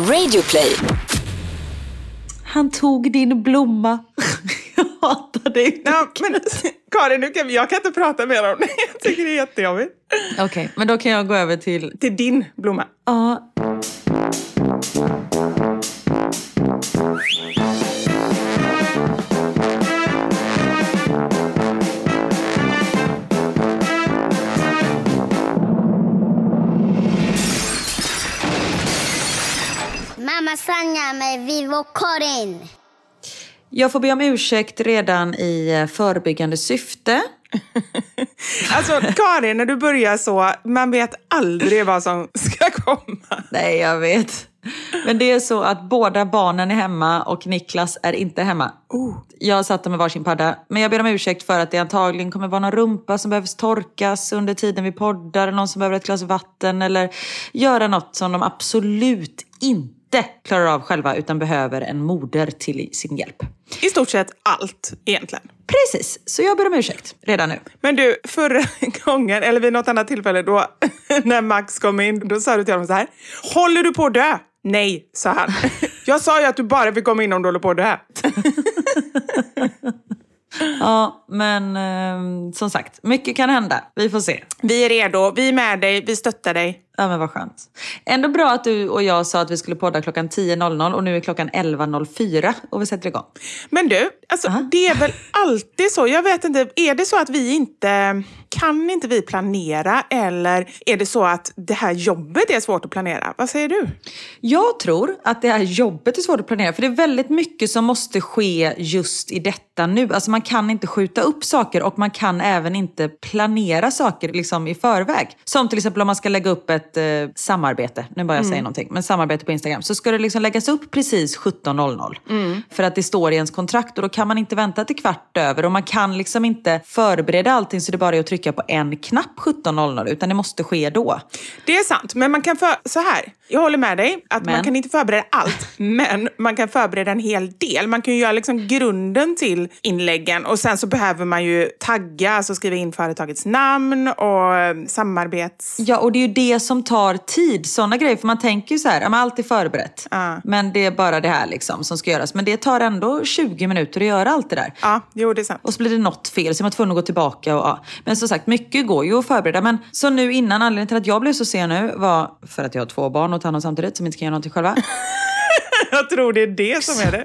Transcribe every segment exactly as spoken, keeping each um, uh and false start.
Radioplay. Han tog din blomma. Jag hatar dig. Ja, men Karin, nu kan, jag kan inte prata mer om det. Jag tycker det är jättejobbigt. Okej, okay, men då kan jag gå över till... Till din blomma. Ja. Mamma Sanja med Vivo Karin. Jag får be om ursäkt redan i förebyggande syfte. Alltså Karin, när du börjar så, man vet aldrig vad som ska komma. Nej, jag vet. Men det är så att båda barnen är hemma och Niklas är inte hemma. Oh. Jag satt med varsin padda. Men jag ber om ursäkt för att det antagligen kommer vara någon rumpa som behövs torkas under tiden vi poddar. Eller någon som behöver ett glas vatten. Eller göra något som de absolut inte klarar av själva utan behöver en moder till sin hjälp. I stort sett allt egentligen. Precis, så jag ber om ursäkt redan nu. Men du, förra gången, eller vid något annat tillfälle då, när Max kom in, då sa du till honom så här: håller du på att dö? Nej, sa han. Jag sa ju att du bara fick komma in om du håller på att dö. Ja, men eh, som sagt, mycket kan hända. Vi får se. Vi är redo, vi är med dig, vi stöttar dig. Ja, men vad skönt. Ändå bra att du och jag sa att vi skulle podda klockan tio noll noll och nu är klockan elva noll fyra och vi sätter igång. Men du, alltså, uh-huh. det är väl alltid så. Jag vet inte, är det så att vi inte, kan inte vi planera eller är det så att det här jobbet är svårt att planera? Vad säger du? Jag tror att det här jobbet är svårt att planera för det är väldigt mycket som måste ske just i detta nu. Alltså man kan inte skjuta upp saker och man kan även inte planera saker liksom i förväg. Som till exempel om man ska lägga upp ett ett eh, samarbete, nu bara jag säger mm. någonting, men samarbete på Instagram, så ska det liksom läggas upp precis sjutton noll noll mm. för att det står i ens kontrakt och då kan man inte vänta till kvart över och man kan liksom inte förbereda allting så det bara är att trycka på en knapp sjutton noll noll utan det måste ske då. Det är sant, men man kan för så här, jag håller med dig att men. man kan inte förbereda allt, men man kan förbereda en hel del. Man kan ju göra liksom grunden till inläggen och sen så behöver man ju tagga, alltså skriva in företagets namn och samarbets... Ja, och det är ju det som tar tid, sådana grejer. För man tänker ju så här, ja, man är alltid förberett. Uh. Men det är bara det här liksom som ska göras. Men det tar ändå tjugo minuter att göra allt det där. Ja, jo, det är sant. Och så blir det något fel, så är man tvungen att gå tillbaka. Och, ja. Men som sagt, mycket går ju att förbereda. Men så nu innan, anledningen till att jag blev så sen nu var för att jag har två barn och tar hand samtidigt som inte kan göra någonting själva. Jag tror det är det som är det.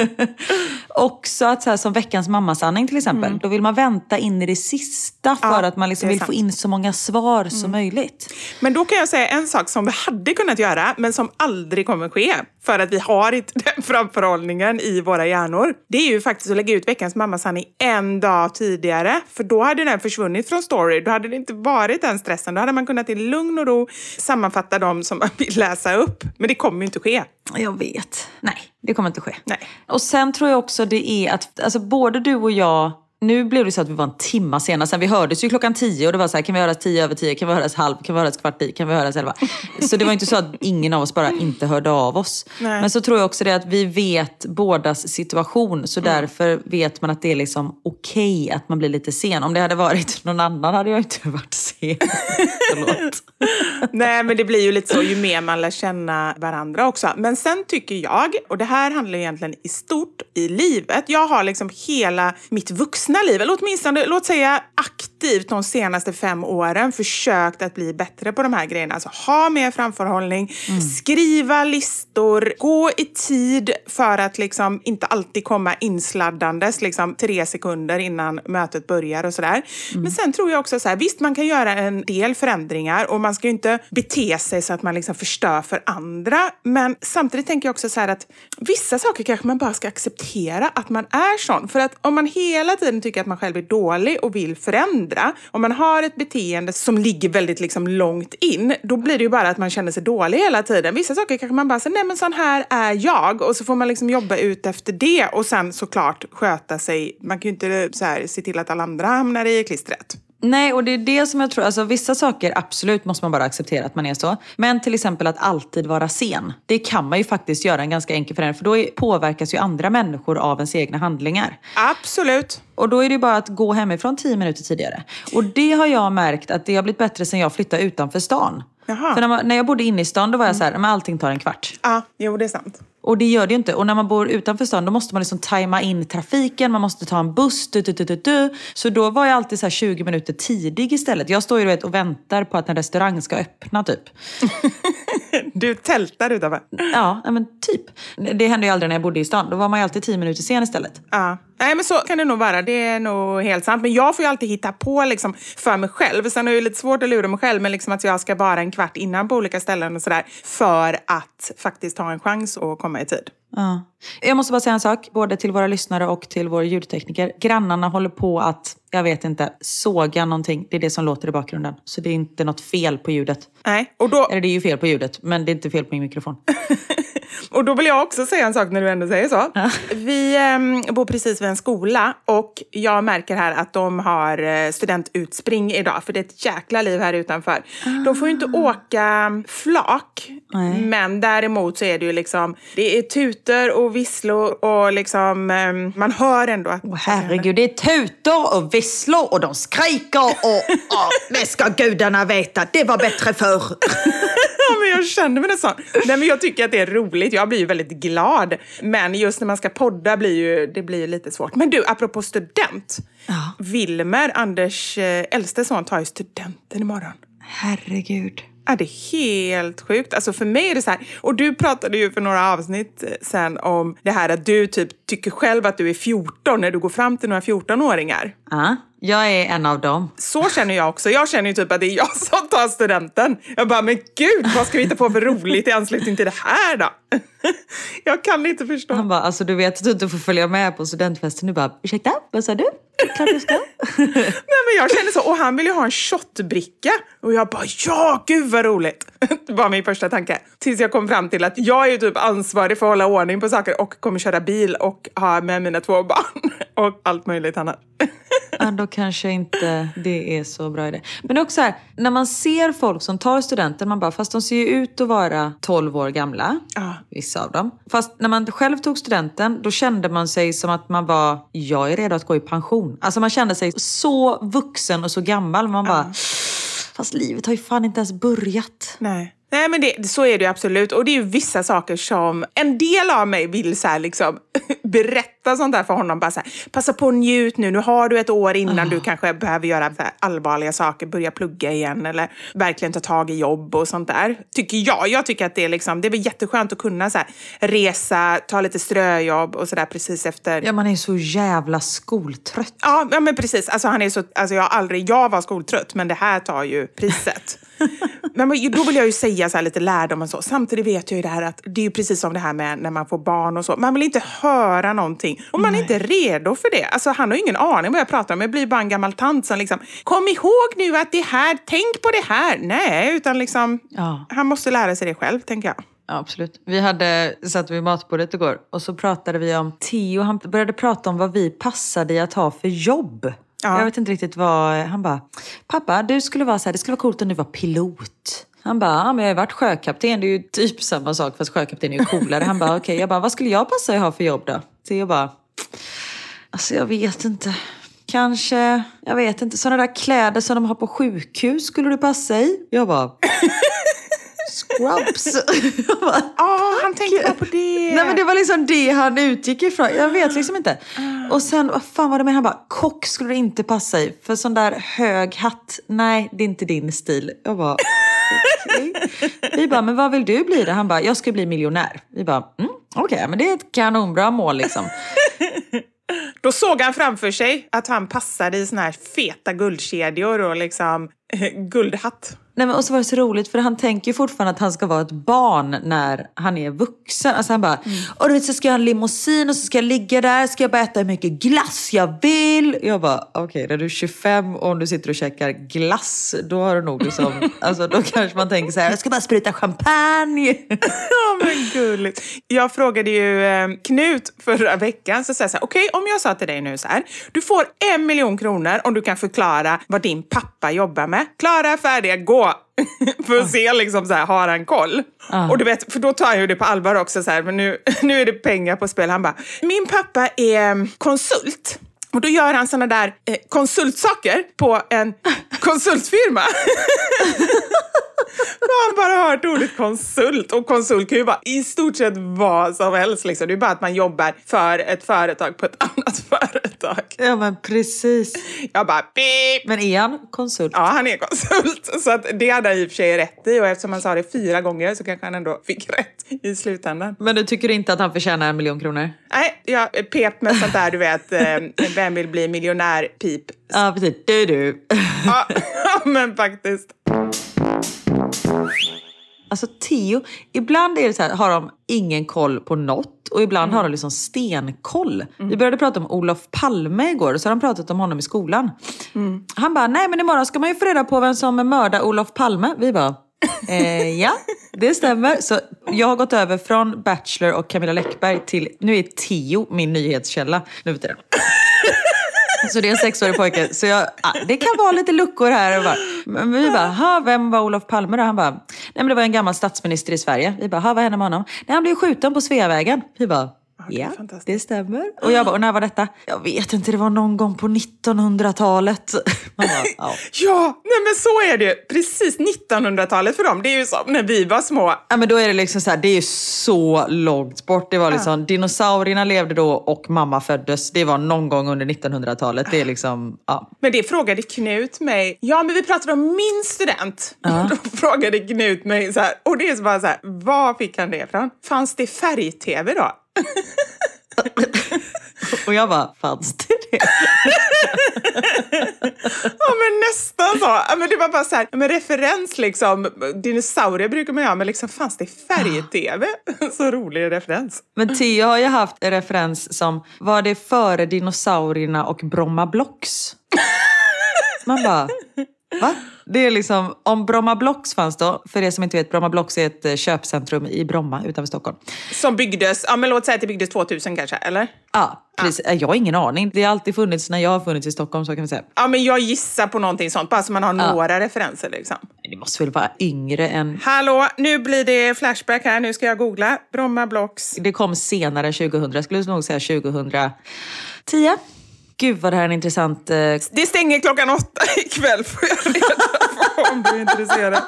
Också att så här, som veckans mammasanning till exempel. Mm. Då vill man vänta in i det sista för ja, att man liksom vill sant. få in så många svar mm. som möjligt. Men då kan jag säga en sak som vi hade kunnat göra men som aldrig kommer ske. För att vi har inte den framförhållningen i våra hjärnor. Det är ju faktiskt att lägga ut veckans mammasanning en dag tidigare. För då hade den försvunnit från story. Då hade det inte varit den stressen. Då hade man kunnat i lugn och ro sammanfatta dem som man vill läsa upp. Men det kommer ju inte ske. Jag vet. Nej, det kommer inte ske. Nej. Och sen tror jag också det är att alltså, både du och jag... Nu blev det så att vi var en timma senare. Sen vi hördes ju klockan tio och det var så här, kan vi höras tio över tio? Kan vi höras halv? Kan vi höras kvart i? Kan vi höras elva? Så det var inte så att ingen av oss bara inte hörde av oss. Nej. Men så tror jag också det att vi vet bådas situation. Så mm. därför vet man att det är liksom okej okay att man blir lite sen. Om det hade varit någon annan hade jag inte varit sen. Förlåt. Nej, men det blir ju lite så ju mer man lär känna varandra också. Men sen tycker jag, och det här handlar egentligen i stort i livet. Jag har liksom hela mitt vuxna liv, eller åtminstone, låt säga aktivt de senaste fem åren försökt att bli bättre på de här grejerna. Alltså ha mer framförhållning, mm. skriva listor, gå i tid för att liksom inte alltid komma insladdandes liksom tre sekunder innan mötet börjar och sådär. Mm. Men sen tror jag också så här, visst man kan göra en del förändringar och man ska ju inte bete sig så att man liksom förstör för andra. Men samtidigt tänker jag också så här att vissa saker kanske man bara ska acceptera att man är sån. För att om man hela tiden tycker att man själv är dålig och vill förändra, om man har ett beteende som ligger väldigt liksom långt in, då blir det ju bara att man känner sig dålig hela tiden. Vissa saker kanske man bara säger, nej men sån här är jag, och så får man liksom jobba ut efter det och sen såklart sköta sig. Man kan ju inte så här, se till att alla andra hamnar i klistret. Nej, och det är det som jag tror, alltså vissa saker absolut måste man bara acceptera att man är så. Men till exempel att alltid vara sen. Det kan man ju faktiskt göra en ganska enkel förändring, för då påverkas ju andra människor av ens egna handlingar. Absolut. Och då är det ju bara att gå hemifrån tio minuter tidigare. Och det har jag märkt att det har blivit bättre sen jag flyttade utanför stan. Jaha. För när, man, när jag bodde inne i stan, då var jag så här, men allting tar en kvart. Ja, jo det är sant. Och det gör det ju inte. Och när man bor utanför stan, då måste man liksom tajma in trafiken. Man måste ta en buss. Du, du, du, du, du. Så då var jag alltid så här tjugo minuter tidig istället. Jag står ju vet, och väntar på att en restaurang ska öppna typ. Du tältar utanför. Ja, men typ. Det hände ju aldrig när jag bodde i stan. Då var man ju alltid tio minuter sen istället. Ja. Nej, men så kan det nog vara. Det är nog helt sant. Men jag får ju alltid hitta på liksom, för mig själv. Sen är det ju lite svårt att lura mig själv. Men liksom att jag ska vara en kvart innan på olika ställen och sådär. För att faktiskt ha en chans att komma i tid. Ja. Jag måste bara säga en sak. Både till våra lyssnare och till våra ljudtekniker. Grannarna håller på att, jag vet inte, såga någonting. Det är det som låter i bakgrunden. Så det är inte något fel på ljudet. Nej, och då... Eller det är ju fel på ljudet. Men det är inte fel på min mikrofon. Och då vill jag också säga en sak när du ändå säger så. Ja. Vi eh, bor precis vid en skola och jag märker här att de har studentutspring idag. För det är ett jäkla liv här utanför. Ah. De får ju inte åka flak. Nej. Men däremot så är det ju liksom, det är tutor och visslor och liksom, eh, man hör ändå att... Oh, herregud, det är tutor och visslor och de skriker och oh, det ska gudarna veta, det var bättre förr. Ja, men jag känner mig nästan. Nej, men jag tycker att det är roligt. Jag blir ju väldigt glad. Men just när man ska podda blir ju, det blir lite svårt. Men du, apropå student. Ja. Wilmer, Anders äldste son, tar ju studenten imorgon. Herregud. Ja, det är helt sjukt. Alltså för mig är det så här. Och du pratade ju för några avsnitt sen om det här att du typ tycker själv att du är fjorton när du går fram till några fjorton-åringar. Ja, jag är en av dem. Så känner jag också. Jag känner ju typ att det är jag som tar studenten. Jag bara, men gud, vad ska vi hitta på för roligt i anslutning till det här då? Jag kan inte förstå. Han bara, alltså du vet att du inte får följa med på studentfesten. Du bara, ursäkta, vad sa du? Klart du ska. Nej, men jag känner så. Och han vill ju ha en shotbricka. Och jag bara, ja, gud vad roligt. Det var min första tanke. Tills jag kom fram till att jag är ju typ ansvarig för att hålla ordning på saker. Och kommer köra bil och ha med mina två barn. Och allt möjligt annat. Ja, då kanske inte det är så bra idé. Men det är också så här, när man ser folk som tar studenten, man bara, fast de ser ju ut att vara tolv år gamla. Ah. Vissa av dem. Fast när man själv tog studenten, då kände man sig som att man var, jag är redo att gå i pension. Alltså man kände sig så vuxen och så gammal. Man bara, ah. fast livet har ju fan inte ens börjat. Nej. Nej, men det, så är det ju absolut. Och det är ju vissa saker som en del av mig vill så här liksom berätta sånt där för honom. Bara så här, passa på och njut nu. Nu har du ett år innan oh. du kanske behöver göra så här allvarliga saker. Börja plugga igen eller verkligen ta tag i jobb och sånt där. Tycker jag. Jag tycker att det är liksom, det är väl jätteskönt att kunna så här, resa, ta lite ströjobb och sådär precis efter. Ja, man är så jävla skoltrött. Ja, ja men precis. Alltså han är så, alltså jag har aldrig, jag var skoltrött men det här tar ju priset. Men då vill jag ju säga så här lite lärdom och så. Samtidigt vet jag ju det här att det är ju precis som det här med när man får barn och så. Man vill inte höra någonting. Och man är inte redo för det. Alltså han har ju ingen aning vad jag pratar om. Jag blir bara en gammal tant som liksom, kom ihåg nu att det här, tänk på det här. Nej, utan liksom, ja. Han måste lära sig det själv, tänker jag. Ja, absolut. Vi hade satt vid matbordet igår och så pratade vi om Theo. Han började prata om vad vi passade i att ha för jobb. Ja. Jag vet inte riktigt vad... Han bara, pappa, du skulle vara så här, det skulle vara coolt om du var pilot. Han bara, ja, men jag har varit sjökapten. Det är ju typ samma sak, fast sjökapten är ju coolare. Han bara, okej. Okay. Jag bara, vad skulle jag passa i att ha för jobb då? Så jag bara, alltså jag vet inte. Kanske, jag vet inte. Sådana där kläder som de har på sjukhus skulle du passa i? Jag bara... Scrubs. Ja, oh, han tänkte bara på det. Nej, men det var liksom det han utgick ifrån. Jag vet liksom inte. Uh. Och sen, vad fan var det med? Han bara, kock skulle du inte passa i. För sån där hög hatt, nej, det är inte din stil. Jag bara, okej. Okay. Vi bara, men vad vill du bli då? Han bara, jag ska bli miljonär. Vi bara, mm, okej, okay, men det är ett kanonbra mål liksom. Då såg han framför sig att han passade i såna här feta guldkedjor och liksom guldhatt. Nej, men och så var det så roligt för han tänker ju fortfarande att han ska vara ett barn när han är vuxen. Alltså han bara, mm. och du vet så ska jag ha en limousin och så ska jag ligga där, ska jag bara äta hur mycket glass jag vill. Jag bara, okej, okay, när du är tjugofem och om du sitter och käkar glass, då har du nog liksom, alltså då kanske man tänker så här, jag ska bara spruta champagne. Ja, men gulligt. Jag frågade ju eh, Knut förra veckan, så sa jag så här, okej, okay, om jag sa till dig nu så här, du får en miljon kronor om du kan förklara vad din pappa jobbar med. Klara, färdiga, gå. För att uh. se liksom så här, har han koll? Uh. Och du vet, för då tar jag ju det på allvar också så här, men nu, nu är det pengar på spel. Han bara, min pappa är konsult. Och då gör han såna där eh, konsultsaker på en konsultfirma. Då har han bara hört ordet konsult. Och konsult kan ju vara i stort sett vad som helst. Liksom. Det är bara att man jobbar för ett företag på ett annat företag. Ja, men precis. Jag bara, beep. Men är han konsult? Ja, han är konsult. Så att det hade han i och för sig rätt i. Och eftersom han sa det fyra gånger så kanske han ändå fick rätt i slutändan. Men du tycker inte att han förtjänar en miljon kronor? Nej, jag pep med sånt där, du vet. Vem vill bli miljonär, pip. Ja, precis. Du, du. Ja, men faktiskt. Alltså Theo, ibland är det så här, har de ingen koll på något och ibland mm. har de liksom stenkoll. Mm. Vi började prata om Olof Palme igår och så har de pratat om honom i skolan. Mm. Han bara, nej men imorgon ska man ju få reda på vem som mördar Olof Palme. Vi bara, eh, ja, det stämmer. Så jag har gått över från Bachelor och Camilla Läckberg till, nu är Theo min nyhetskälla nu för tiden. Så det är en sexårig pojke. Så jag, ah, det kan vara lite luckor här. Och bara, men vi bara, ha, vem var Olof Palme då? Han bara, nej men det var en gammal statsminister i Sverige. Vi bara, ha, vad hände med honom? Nej, han blev skjuten på Sveavägen. Vi bara, ja, det, det stämmer. Och jag bara, och när var detta? Jag vet inte, det var någon gång på nittonhundratalet. Man bara, ja, ja nej men så är det. Precis nittonhundratalet för dem. Det är ju som när vi var små. Ja, men då är det liksom så här, det är ju så långt bort. Det var liksom, ja. Dinosaurierna levde då och mamma föddes. Det var någon gång under nittonhundratalet. Det är liksom, ja. Men det frågade Knut mig. Ja, men vi pratade om min student. Ja. Då frågade Knut mig så här. Och det är så bara så här, var fick han det ifrån? Fanns det färg-tv då? Och jag bara, fanns det det? Ja, men nästan så. Ja, men det var bara så här, men referens liksom. Dinosaurier brukar man göra, men liksom fanns det färg-tv? Så rolig referens. Men Theo har ju haft en referens som, var det före dinosaurierna och Bromma Blocks? Man bara, va? Det är liksom, om Bromma Blocks fanns då, för det som inte vet, Bromma Blocks är ett köpcentrum i Bromma utanför Stockholm. Som byggdes, ja men låt säga att det byggdes tvåtusen kanske, eller? Ja, precis. Ja. Jag har ingen aning. Det har alltid funnits när jag har funnits i Stockholm, så kan vi säga. Ja, men jag gissar på någonting sånt, bara så man har ja. några referenser liksom. Det måste väl vara yngre än... Hallå, nu blir det flashback här, nu ska jag googla. Bromma Blocks. Det kom senare än tjugohundra, jag skulle nog säga tjugohundratio. Gud vad det här är en intressant... Eh... Det stänger klockan åtta ikväll, får jag reda på om du är intresserad.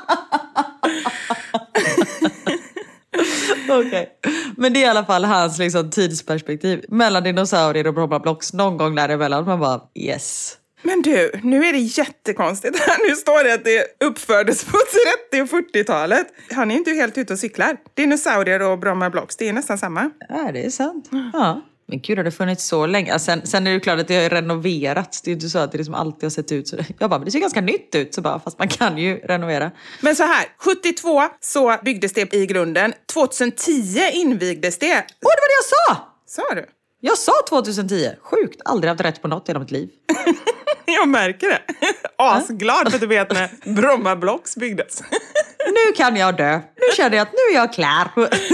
Okej. Okay. Men det är i alla fall hans liksom, tidsperspektiv. Mellan dinosaurier och Bromma Blocks. Någon gång däremellan. Man bara, yes. Men du, nu är det jättekonstigt här. Nu står det att det uppfördes på trettio- och fyrtiotalet. Han är inte helt ute och cyklar. Dinosaurier och Bromma Blocks, det är nästan samma. Ja, det är sant. Ja. Men gud, har det funnits så länge? Sen, sen är det klart att det har renoverats. Det är inte så att det liksom alltid har sett ut så. Jag bara, men det ser ganska nytt ut. Så bara, fast man kan ju renovera. Men så här, sjuttiotvå så byggdes det i grunden. tjugohundratio invigdes det. Åh, det var det jag sa! Sa du? Jag sa tjugohundratio. Sjukt, aldrig haft rätt på något i hela mitt liv. Jag märker det. Asglad för att du vet när Bromma Blocks byggdes. Nu kan jag dö. Nu känner jag att nu är jag klar.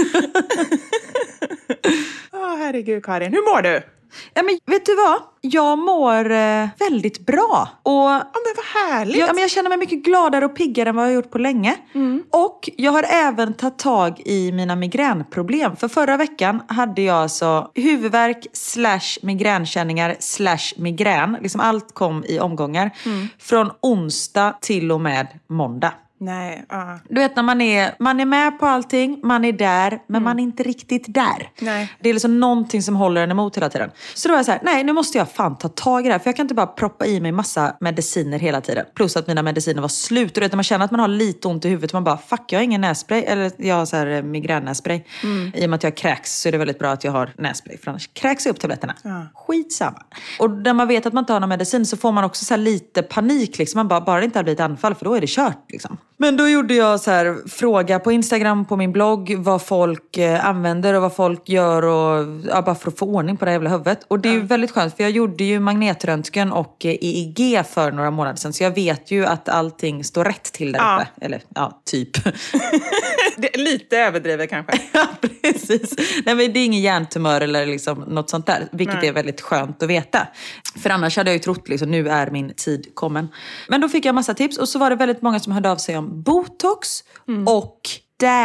Åh, oh, herregud Karin. Hur mår du? Ja, men vet du vad? Jag mår eh, väldigt bra. Och, ja, men vad härligt. Jag, ja, men jag känner mig mycket gladare och piggare än vad jag har gjort på länge. Mm. Och jag har även tagit tag i mina migränproblem. För förra veckan hade jag alltså huvudvärk slash migränkänningar slash migrän. Liksom allt kom i omgångar. Mm. Från onsdag till och med måndag. Nej, uh. Du vet när man är, man är med på allting, man är där, men mm. man är inte riktigt där. Nej. Det är liksom någonting som håller en emot hela tiden. Så då var jag så här, nej nu måste jag fan ta tag i det här. För jag kan inte bara proppa i mig massa mediciner hela tiden. Plus att mina mediciner var slut. Och du vet när man känner att man har lite ont i huvudet, man bara, fuck jag har ingen nässpray. Eller jag har så här migrännässpray. Mm. I och med att jag kräks så är det väldigt bra att jag har nässpray. För annars kräks jag upp tabletterna. Ja. Skitsamma. Och när man vet att man inte har någon medicin så får man också så här lite panik. Liksom. Man bara, bara det inte har blivit anfall för då är det kört liksom. Men då gjorde jag så här fråga på Instagram, på min blogg, vad folk eh, använder och vad folk gör och ja, bara för att få ordning på det jävla huvudet. Och det är ju väldigt skönt för jag gjorde ju magnetröntgen och eh, E E G för några månader sedan så jag vet ju att allting står rätt till där ja. uppe. Eller ja, typ. Det är lite överdrivet kanske. Ja, precis. Nej, men det är ingen hjärntumör eller liksom något sånt där, vilket Nej. är väldigt skönt att veta. För annars hade jag ju trott liksom, nu är min tid kommen. Men då fick jag massa tips och så var det väldigt många som hörde av sig om botox mm. och death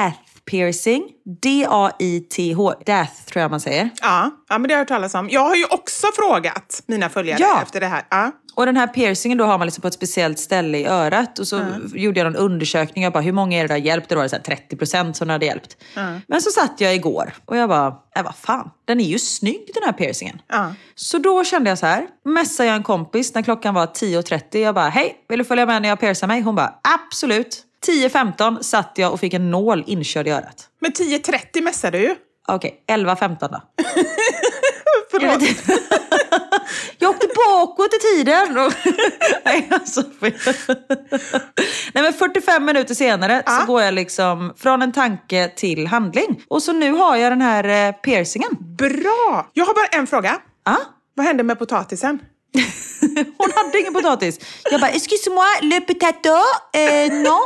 piercing. D A I T H. Dath tror jag man säger. Ja, ja, men det har jag hört talas om. Jag har ju också frågat mina följare Ja. efter det här. Ja. Och den här piercingen då har man liksom på ett speciellt ställe i örat. Och så mm. gjorde jag en undersökning. Jag bara, hur många är det där hjälpt? Det var så här trettio procent som det hade hjälpt. Mm. Men så satt jag igår. Och jag bara, äh, vad fan. Den är ju snygg den här piercingen. Mm. Så då kände jag så här. Messade jag en kompis när klockan var tio trettio. Jag bara, hej, vill du följa med när jag piercar mig? Hon bara, absolut. tio femton satt jag och fick en nål inkörd i örat. Men tio trettio messade du ju. Okej, okay, elva femton då. Förlåt. Jag åkte bakåt i tiden. Nej, alltså. Nej, men fyrtiofem minuter senare ah. så går jag liksom från en tanke till handling. Och så nu har jag den här piercingen. Bra! Jag har bara en fråga. Ah? Vad hände med potatisen? Hon hade ingen potatis. Jag bara, excuse-moi, le potato, eh, non,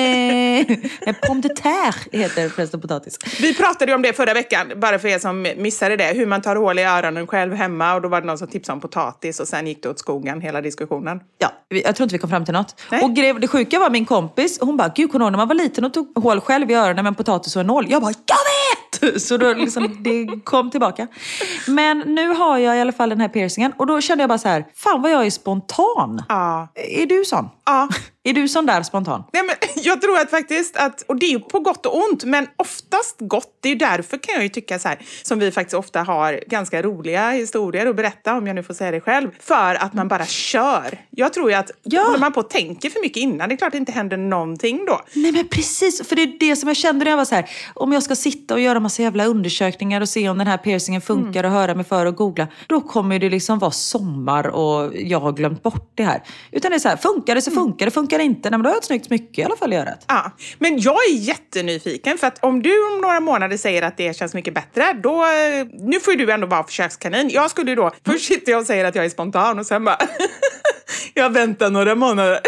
eh, pomme de terre heter förresten potatis. Vi pratade ju om det förra veckan, bara för er som missade det, hur man tar hål i öronen själv hemma, och då var det någon som tipsade om potatis och sen gick det åt skogen, hela diskussionen. Ja, jag tror inte vi kom fram till något. Nej. Och det sjuka var min kompis, hon bara, gud, när man var liten och tog hål själv i öronen med en potatis och en nål. Jag bara, jag vet! Så då liksom, det kom tillbaka. Men nu har jag i alla fall den här piercingen, och då kände jag bara så här, fan vad jag är spontan. Ja. Är du sån? Ja. Är du sån där spontan? Nej, men jag tror att faktiskt att, och det är ju på gott och ont, men oftast gott. Det är ju därför kan jag ju tycka så här, som vi faktiskt ofta har ganska roliga historier att berätta, om jag nu får säga det själv. För att man bara kör. Jag tror ju att ja. håller man på och tänker för mycket innan, det är klart att det inte händer någonting då. Nej, men precis, för det är det som jag kände när jag var så här, om jag ska sitta och göra massa jävla undersökningar och se om den här piercingen funkar mm. och höra mig för och googla, då kommer det liksom vara sommar och jag har glömt bort det här. Utan det är så här, funkar det så funkar det, funkar det inte. Nej, men då har jag ett snyggt mycket i alla fall i örat. Ja, men jag är jättenyfiken, för att om du om några månader säger att det känns mycket bättre, då, nu får du ändå vara försökskanin. Jag skulle då, först sitter jag och säger att jag är spontan och sen bara, jag väntar några månader.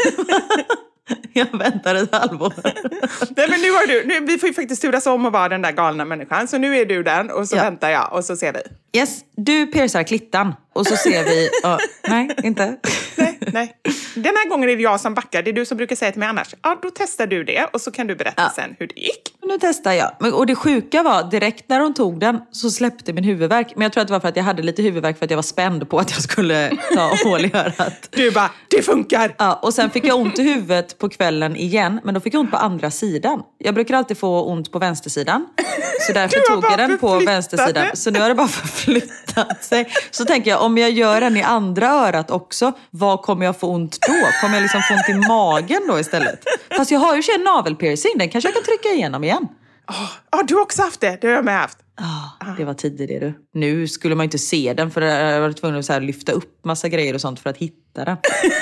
Jag väntar ett halvår. Nej, men nu har du, nu, vi får ju faktiskt turas om att vara den där galna människan. Så nu är du den och så ja. väntar jag och så ser vi. Yes, du piercar klittan och så ser vi, oh, nej, inte. Nej, nej. Den här gången är det jag som backar, det är du som brukar säga till mig annars. Ja, då testar du det och så kan du berätta ja. sen hur det gick. Nu testar jag. Och det sjuka var, direkt när hon tog den så släppte min huvudvärk. Men jag tror att det var för att jag hade lite huvudvärk för att jag var spänd på att jag skulle ta hål i örat. Du bara, det funkar! Ja, och sen fick jag ont i huvudet på kvällen igen, men då fick jag ont på andra sidan. Jag brukar alltid få ont på vänstersidan. Så därför tog jag den på vänstersidan. Så nu har det bara förflyttat sig. Så tänker jag, om jag gör den i andra örat också, vad kommer jag få ont då? Kommer jag liksom få ont i magen då istället? Fast jag har ju en navelpiercing, den kanske jag kan trycka igenom igen. Ja, oh, oh, du har också haft det. Det har jag med haft. Ja, oh, det var tidigt det du. Nu skulle man inte se den, för jag var tvungen att så här lyfta upp massa grejer och sånt för att hitta den.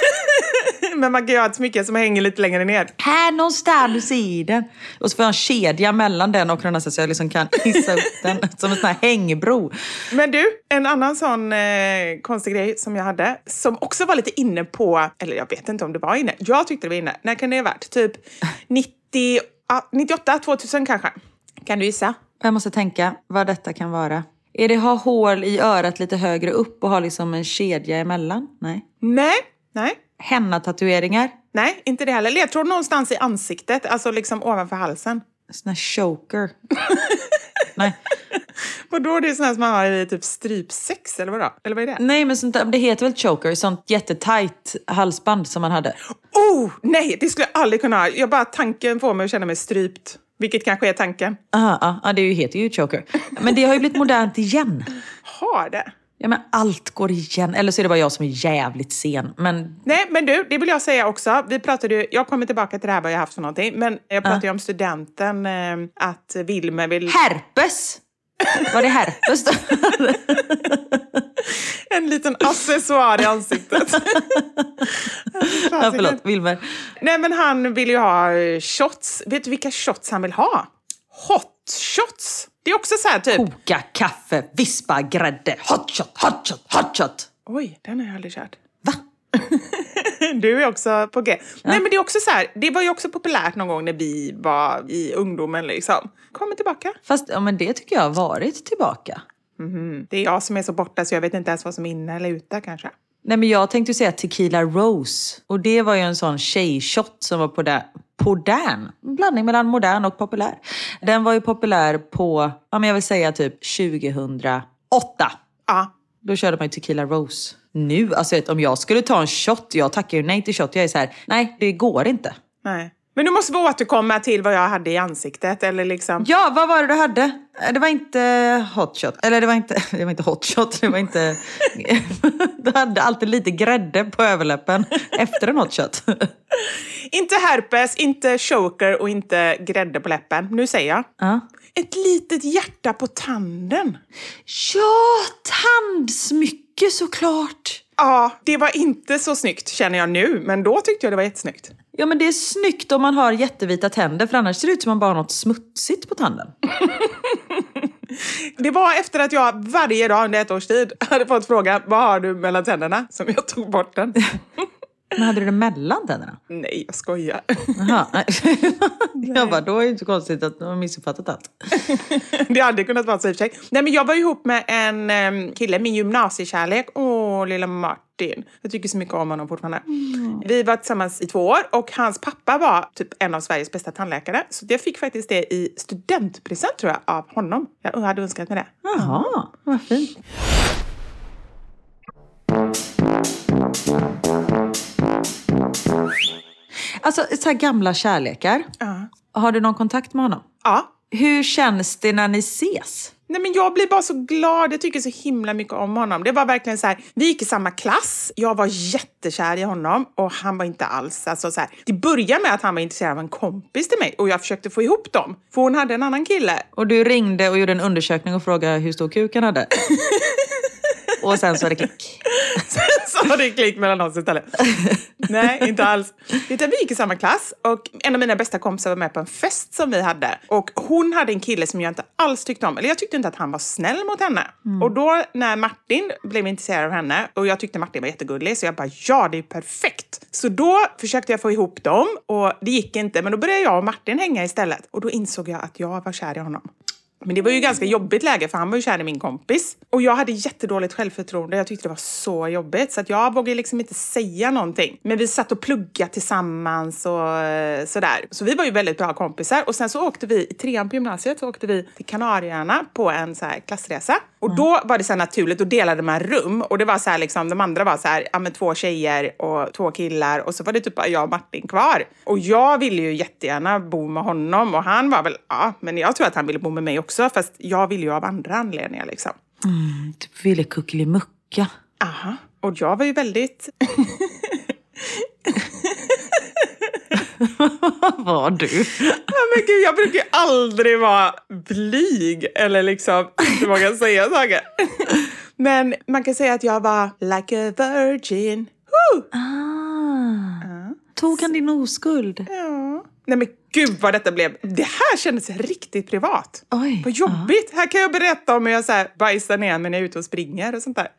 Men man kan göra ett smycke som hänger lite längre ner. Här någonstans i den. Och så får jag en kedja mellan den och den, så jag liksom kan hissa upp den som en sån här hängbro. Men du, en annan sån eh, konstig grej som jag hade, som också var lite inne på, eller jag vet inte om det var inne. Jag tyckte det var inne. När kan det ha varit? Typ nittio, nittioåtta, tvåtusen kanske. Kan du gissa? Jag måste tänka vad detta kan vara. Är det ha hål i örat lite högre upp och ha liksom en kedja emellan? Nej. Nej, nej. Henna-tatueringar? Nej, inte det heller. Ledtråd någonstans i ansiktet, alltså liksom ovanför halsen. Sån här choker. Nej. Vadå, det är sån här som man har i typ strypsex, eller vadå? Eller vad är det? Nej, men sånt, det heter väl choker, sånt jättetajt halsband som man hade. Oh, nej, det skulle jag aldrig kunna ha. Jag bara, tanken får mig att känna mig strypt. Vilket kanske är tanken. Aha, ja, det heter ju choker. Men det har ju blivit modernt igen. Har det? Ja, men allt går igen. Eller så är det bara jag som är jävligt sen. Men... Nej, men du, det vill jag säga också. Vi pratade ju, jag kommer tillbaka till det här vad jag haft för någonting. Men jag pratade ju uh. om studenten, eh, att Wilmer vill... Herpes! Var det herpes då? En liten accessoar i ansiktet. Ja, förlåt, Wilmer. Nej, men han vill ju ha shots. Vet du vilka shots han vill ha? Hot shots. Det är också så här typ... Koka kaffe, vispa grädde, hot shot, hot shot, hot shot. Oj, den har jag aldrig kört. Va? Du är också på G. Ja. Nej, men det är också så här, det var ju också populärt någon gång när vi var i ungdomen liksom. Kommer tillbaka. Fast ja, men det tycker jag har varit tillbaka. Mm-hmm. Det är jag som är så borta så jag vet inte ens vad som är inne eller ute kanske. Nej, men jag tänkte ju säga tequila rose. Och det var ju en sån tjejshot som var på det. popodern. En blandning mellan modern och populär. Den var ju populär på, ja, men jag vill säga typ tjugohundraåtta. Ja. Då körde man ju Tequila Rose. Nu, alltså om jag skulle ta en shot, jag tackar ju nej till shot. Jag är så här, nej det går inte. Nej. Men du måste vi återkomma till vad jag hade i ansiktet. Eller liksom... Ja, vad var det du hade? Det var inte hot shot. Eller det var inte, det var inte hot shot. Det var inte... Du hade alltid lite grädde på överläppen efter en hot shot. Inte herpes, inte choker och inte grädde på läppen. Nu säger jag. Ja. Ett litet hjärta på tanden. Ja, tandsmycke såklart. Ja, det var inte så snyggt känner jag nu. Men då tyckte jag det var jättesnyggt. Ja, men det är snyggt om man har jättevita tänder. För annars ser det ut som man bara har något smutsigt på tanden. Det var efter att jag varje dag under ett års tid hade fått fråga, vad har du mellan tänderna? Som jag tog bort den. Men hade du det mellan tänderna? Nej, jag skojar. Jaha, nej. Jag bara, då är det inte konstigt att de har missuppfattat allt. Det hade kunnat vara så i och för sig. Nej, men jag var ihop med en um, kille, min gymnasiekärlek. Åh, lilla Martin. Jag tycker så mycket om honom fortfarande. Mm. Vi var tillsammans i två år och hans pappa var typ en av Sveriges bästa tandläkare. Så jag fick faktiskt det i studentpresent tror jag av honom. Jag hade önskat mig det. Jaha, vad fint. Alltså, så här gamla kärlekar. Ja. Har du någon kontakt med honom? Ja. Hur känns det när ni ses? Nej, men jag blir bara så glad. Jag tycker så himla mycket om honom. Det var verkligen så här, vi gick i samma klass. Jag var jättekär i honom och han var inte alls. Alltså så här, det började med att han var intresserad av en kompis till mig och jag försökte få ihop dem. För hon hade en annan kille. Och du ringde och gjorde en undersökning och frågade hur stor kuken hade. Och sen så var det klick. Sen så var det klick mellan oss istället. Nej, inte alls. Utan vi gick i samma klass och en av mina bästa kompisar var med på en fest som vi hade. Och hon hade en kille som jag inte alls tyckte om. Eller jag tyckte inte att han var snäll mot henne. Mm. Och då när Martin blev intresserad av henne och jag tyckte Martin var jättegullig så jag bara, ja det är perfekt. Så då försökte jag få ihop dem och det gick inte. Men då började jag och Martin hänga istället. Och då insåg jag att jag var kär i honom. Men det var ju ganska jobbigt läge för han var ju kär i min kompis. Och jag hade jättedåligt självförtroende. Jag tyckte det var så jobbigt. Så att jag vågade liksom inte säga någonting. Men vi satt och pluggade tillsammans och sådär. Så vi var ju väldigt bra kompisar. Och sen så åkte vi i trean på gymnasiet. Så åkte vi till Kanarieöarna på en så här klassresa. Och mm. då var det så här naturligt. Då delade man rum. Och det var så här liksom. De andra var så här. Ja men två tjejer och två killar. Och så var det typ bara jag och Martin kvar. Och jag ville ju jättegärna bo med honom. Och han var väl. Ja men jag tror att han ville bo med mig också. Fast jag ville ju av andra anledningar liksom. Mm, typ ville kuckelimucka. Aha. Och jag var ju väldigt... Vad var du? Ja, men gud, jag brukar ju aldrig vara blyg. Eller liksom, inte våga säga saker. Men man kan säga att jag var like a virgin. Woo! Ah. Uh. Tog han din oskuld? Ja. Nej men gud vad detta blev. Det här kändes riktigt privat. Oj. Vad jobbigt. Uh. Här kan jag berätta om hur jag så här bajsar ner när jag är ute och springer och sånt där.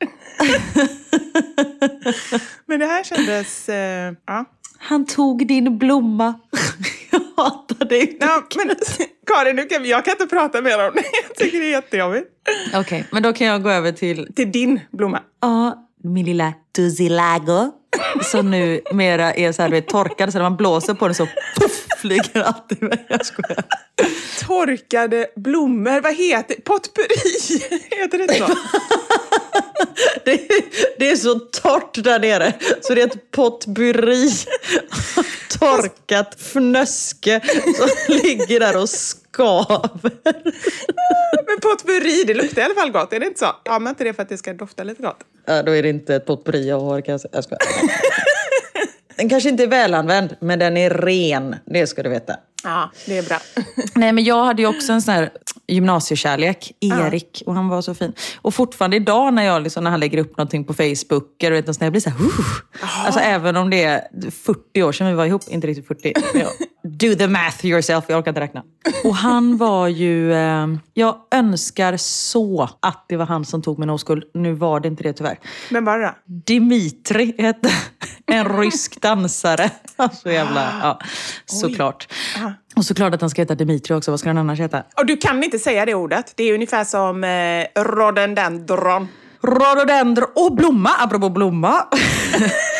Men det här kändes... Uh, ja. Han tog din blomma. Jag hatar dig. Ja, men Karin, nu kan, jag kan inte prata mer om det. Jag tycker det är jättejobbigt. Okej, okay, men då kan jag gå över till... Till din blomma. Ja, min lilla tussilago. Som nu mera är så här, du vet, torkad. Så när man blåser på den så puff, flyger allt iväg. Jag skojar. Torkade blommor, vad heter potpurri? Heter det så? det, är, det är så torrt där nere. Så det är ett potpurri. Torkat fnöske som ligger där och skaver. Men potpurri, det luktar i alla fall gott. Är det inte så? Ja, men inte det för att det ska dofta lite gott. Ja, då är det inte ett potpurri jag har. Jag jag ska. Den kanske inte är välanvänd, men den är ren. Det ska du veta. Ja, det är bra. Nej, men jag hade ju också en sån här gymnasiekärlek, Erik, ja. Och han var så fin. Och fortfarande idag när jag liksom, när han lägger upp någonting på Facebook eller vet, jag blir så här, uh. Alltså även om det är fyrtio år sedan vi var ihop, inte riktigt fyrtio. Do the math yourself, jag orkar inte räkna. Och han var ju, eh, jag önskar så att det var han som tog min oskuld. Nu var det inte det tyvärr. Men var det då? Dimitri hette en rysk dansare. Så jävla, ja, såklart. Och såklart att han ska heta Dimitri också. Vad ska han annars heta? Och du kan inte säga det ordet. Det är ungefär som eh, rhododendron. Rhododendron. Och blomma, apropå blomma.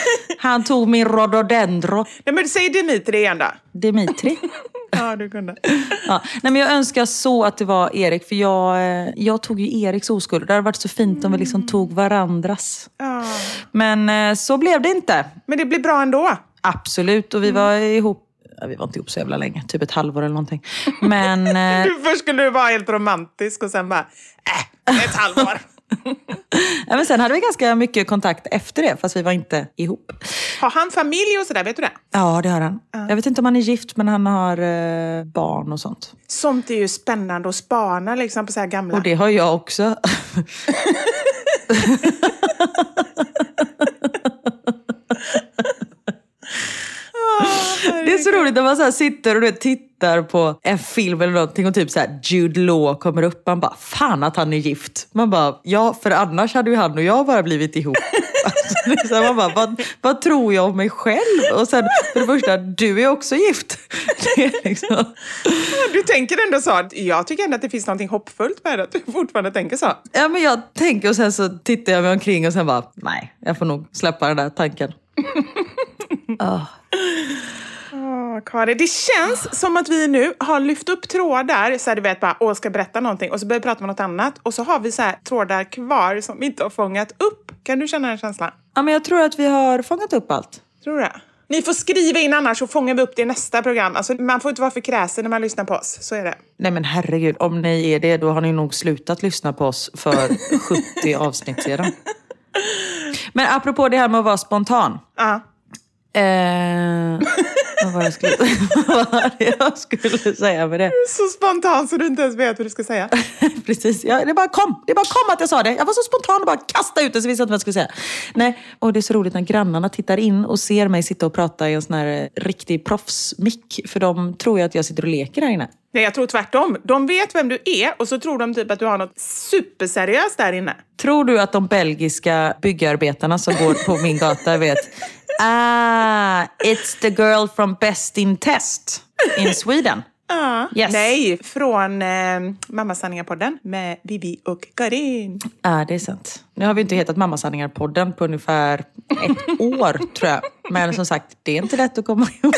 Han tog min rhododendro. Nej, men säg Dimitri igen då. Dimitri. Ja, du kunde. Ja. Nej, men jag önskar så att det var Erik. För jag, jag tog ju Eriks oskuld. Det hade varit så fint om vi liksom tog varandras. Ja. Men så blev det inte. Men det blev bra ändå. Absolut. Och vi var ihop. Ja, vi var inte ihop så jävla länge. Typ ett halvår eller någonting. Men... du, först skulle du vara helt romantisk och sen bara... Äh, ett halvår. Ja, men sen hade vi ganska mycket kontakt efter det. Fast vi var inte ihop. Har han familj och sådär, vet du det? Ja, det har han. Uh. Jag vet inte om han är gift, men han har eh, barn och sånt. Sånt är ju spännande att spana liksom på så här gamla. Och det har jag också. Det är så roligt när man så här sitter och du tittar på en film eller någonting och typ så här Jude Law kommer upp. Man bara, fan att han är gift. Man bara, ja, för annars hade ju han och jag bara blivit ihop. Alltså, så här, man bara, vad, vad tror jag om mig själv? Och sen, för det första, du är också gift. Det är liksom... Du tänker ändå så att jag tycker ändå att det finns något hoppfullt med det. Att du fortfarande tänker så. Ja, men jag tänker och sen så tittar jag mig omkring och sen bara, nej, jag får nog släppa den där tanken. Oh. Oh, Karin. Det känns som att vi nu har lyft upp trådar så här, du vet bara, åh, ska berätta någonting och så börjar vi prata om något annat och så har vi så här trådar kvar som vi inte har fångat upp. Kan du känna den känslan? Ja, men jag tror att vi har fångat upp allt. Tror du det? Ni får skriva in annars så fångar vi upp det i nästa program. Alltså, man får inte vara för kräsen när man lyssnar på oss. Så är det. Nej, men herregud, om ni är det, då har ni nog slutat lyssna på oss för sjuttio avsnitt sedan. Men apropå det här med att vara spontan. Ja. Eh, vad var jag skulle, vad var det jag skulle säga med det? Du är så spontan så du inte ens vet vad du ska säga. Precis, ja, det bara kom. Det bara kom att jag sa det. Jag var så spontan och bara kastade ut det så visste jag inte vad jag skulle säga. Nej, och det är så roligt när grannarna tittar in och ser mig sitta och prata i en sån här riktig proffsmick. För de tror ju att jag sitter och leker här inne. Nej, jag tror tvärtom. De vet vem du är och så tror de typ att du har något superseriöst där inne. Tror du att de belgiska byggarbetarna som går på min gata vet... Ah, it's the girl from Best in Test in Sweden. Ja. Yes. Nej, från eh, Mammasanningar-podden med Vivi och Karin. Ja, ah, det är sant. Nu har vi inte hetat Mammasanningar-podden på ungefär ett år, tror jag. Men som sagt, det är inte lätt att komma ihåg.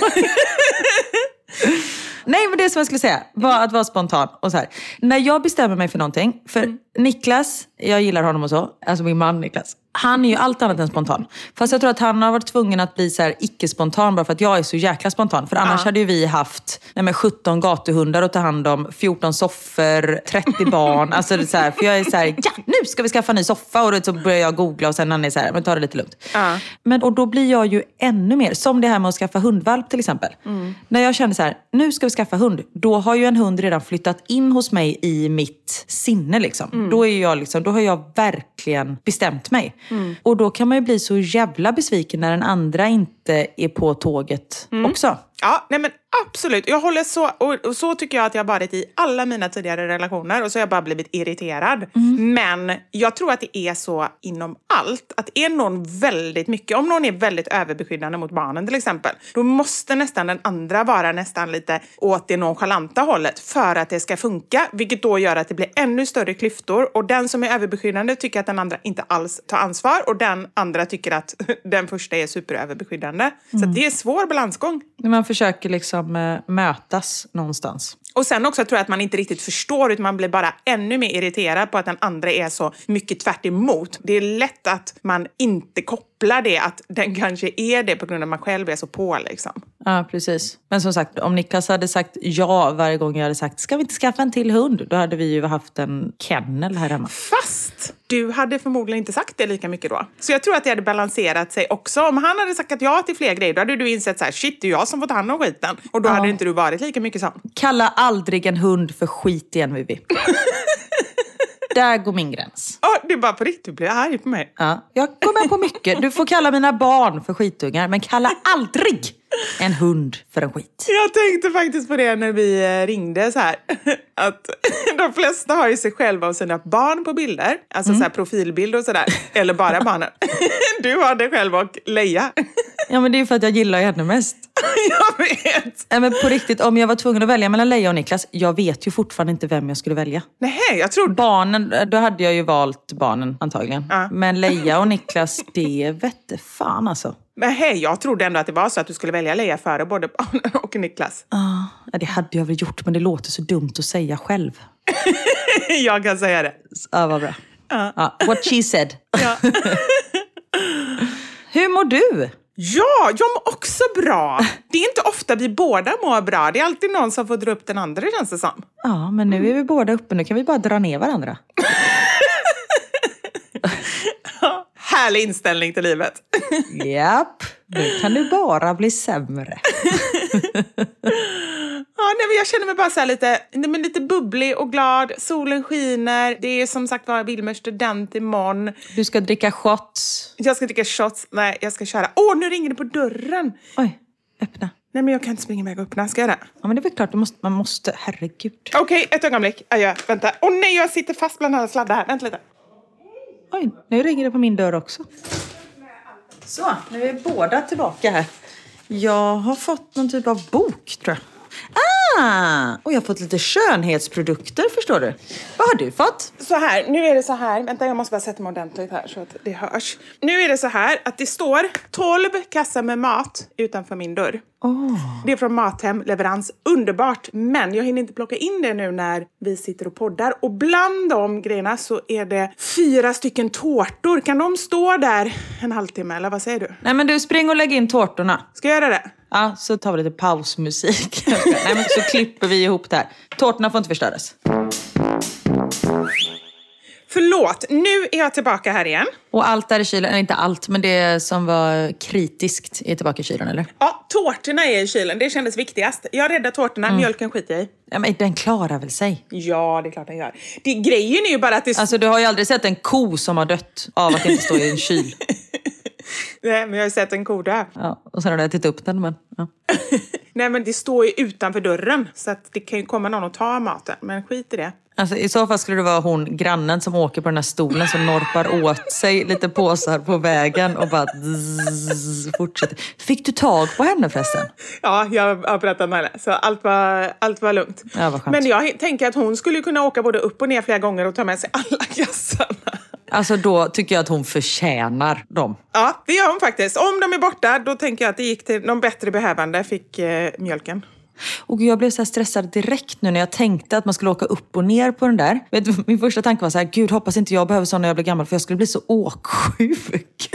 Nej, men det som jag skulle säga var att vara spontan. Och så här, när jag bestämmer mig för någonting, för mm. Niklas, jag gillar honom och så, alltså min man Niklas, han är ju allt annat än spontan. Fast jag tror att han har varit tvungen att bli så här icke-spontan bara för att jag är så jäkla spontan. För annars ja. hade ju vi haft nej men, sjutton gatuhundar att ta hand om, fjorton soffor, trettio barn. Alltså det är så här, för jag är så här, ja, nu ska vi skaffa en ny soffa. Och så börjar jag googla och sen han är så här, men ta det lite lugnt. Ja. Men och då blir jag ju ännu mer, som det här med att skaffa hundvalp till exempel. Mm. När jag känner så här, nu ska vi skaffa hund. Då har ju en hund redan flyttat in hos mig i mitt sinne liksom. Mm. Då, är jag liksom, då har jag verkligen bestämt mig. Mm. Och då kan man ju bli så jävla besviken när den andra inte är på tåget mm. också. Ja, nej men absolut. Jag håller så, och, och så tycker jag att jag har varit i alla mina tidigare relationer. Och så har jag bara blivit irriterad. Mm. Men jag tror att det är så inom allt. Att är någon väldigt mycket, om någon är väldigt överbeskyddande mot barnen till exempel. Då måste nästan den andra vara nästan lite åt det nonchalanta hållet. För att det ska funka. Vilket då gör att det blir ännu större klyftor. Och den som är överbeskyddande tycker att den andra inte alls tar ansvar. Och den andra tycker att den första är superöverbeskyddande. Mm. Så det är svår balansgång. Man försöker liksom äh, mötas någonstans. Och sen också tror jag att man inte riktigt förstår utan man blir bara ännu mer irriterad på att den andra är så mycket tvärt emot. Det är lätt att man inte kopplar det att den kanske är det på grund av att man själv är så på liksom. Ja, precis. Men som sagt, om Niklas hade sagt ja varje gång jag hade sagt ska vi inte skaffa en till hund? Då hade vi ju haft en kennel här hemma. Fast du hade förmodligen inte sagt det lika mycket då. Så jag tror att det hade balanserat sig också. Om han hade sagt ja till fler grejer då hade du insett så här, shit, det är jag som fått hand om skiten. Och då ja. hade inte du varit lika mycket sån. Kalla aldrig en hund för skit igen, Vivi. Där går min gräns. Ja, oh, det är bara på riktigt, du blir arg på mig. Ja, jag går med på mycket. Du får kalla mina barn för skitungar, men kalla aldrig en hund för en skit. Jag tänkte faktiskt på det när vi ringde så här. Att de flesta har ju sig själva och sina barn på bilder. Alltså mm. så här profilbilder och sådär. Eller bara barnen. Du har dig själv och Leia. Ja, men det är för att jag gillar henne mest. Jag vet. Nej, men på riktigt, om jag var tvungen att välja mellan Leia och Niklas, jag vet ju fortfarande inte vem jag skulle välja. Nej, jag tror... Barnen, då hade jag ju valt barnen antagligen. Ja. Men Leia och Niklas, det vette fan alltså. Men hej, jag trodde ändå att det var så att du skulle välja Leia före både barnen och Niklas. Ja, det hade jag väl gjort, men det låter så dumt att säga själv. Jag kan säga det. Ja, vad bra. Ja. Ja, what she said. Ja. Hur mår du? Ja, jag mår också bra. Det är inte ofta vi båda mår bra. Det är alltid någon som får dra upp den andra, känns det som. Ja, men nu är vi båda uppe. Nu kan vi bara dra ner varandra. Härlig inställning till livet. Japp, nu kan du bara bli sämre. Ja, nej, men jag känner mig bara så här lite, nej, men lite bubblig och glad. Solen skiner. Det är som sagt var Wilmers student imorgon. Du ska dricka shots. Jag ska dricka shots. Nej, jag ska köra. Åh, nu ringer det på dörren. Oj, öppna. Nej, men jag kan inte springa iväg och öppna. Ska jag det? Ja, men det är väl klart, du måste, man måste. Herregud. Okej, okay, ett ögonblick. Adjö, vänta. Åh nej, jag sitter fast bland alla sladdar här. Vänta lite. Oj, nu ringer det på min dörr också. Så, nu är vi båda tillbaka här. Jag har fått någon typ av bok, tror jag. Ah, och jag har fått lite skönhetsprodukter, förstår du. Vad har du fått? Så här, nu är det så här. Vänta, jag måste bara sätta mig ordentligt här så att det hörs. Nu är det så här att det står tolv kassar med mat utanför min dörr. Oh. Det är från Mathem, leverans. Underbart, men jag hinner inte plocka in det nu när vi sitter och poddar. Och bland de grejerna så är det fyra stycken tårtor. Kan de stå där en halvtimme, eller vad säger du? Nej, men du, spring och lägg in tårtorna. Ska jag göra det? Ja, så tar vi lite pausmusik. Nej, men så klipper vi ihop det här. Tårtorna får inte förstöras. Förlåt, nu är jag tillbaka här igen. Och allt där i kylen, eller inte allt, men det som var kritiskt är tillbaka i kylen, eller? Ja, tårtorna är i kylen. Det kändes viktigast. Jag räddar tårtorna, mm. mjölken skiter jag i. Ja, men den klarar väl sig? Ja, det är klart den gör. Det, grejen är ju bara att det... Alltså, du har ju aldrig sett en ko som har dött av att inte stå i en kyl. Nej, men jag har ju sett en ko dö. Ja, och sen har du ätit upp den, men... Ja. Nej, men det står ju utanför dörren. Så att det kan ju komma någon och ta maten. Men skit i det. Alltså, i så fall skulle det vara hon, grannen som åker på den här stolen som norpar åt sig lite påsar på vägen och bara zzz, fortsätter. Fick du tag på henne förresten? Ja, jag har pratat med henne. Så allt var, allt var lugnt. Ja, vad skönt. Men jag tänker att hon skulle kunna åka både upp och ner flera gånger och ta med sig alla kassarna. Alltså då tycker jag att hon förtjänar dem. Ja, det gör hon faktiskt. Om de är borta, då tänker jag att det gick till någon bättre behövande fick eh, mjölken. Och jag blev så här stressad direkt nu när jag tänkte att man skulle åka upp och ner på den där. Vet du, min första tanke var så här, gud, hoppas inte jag behöver sån när jag blir gammal för jag skulle bli så åksjuk.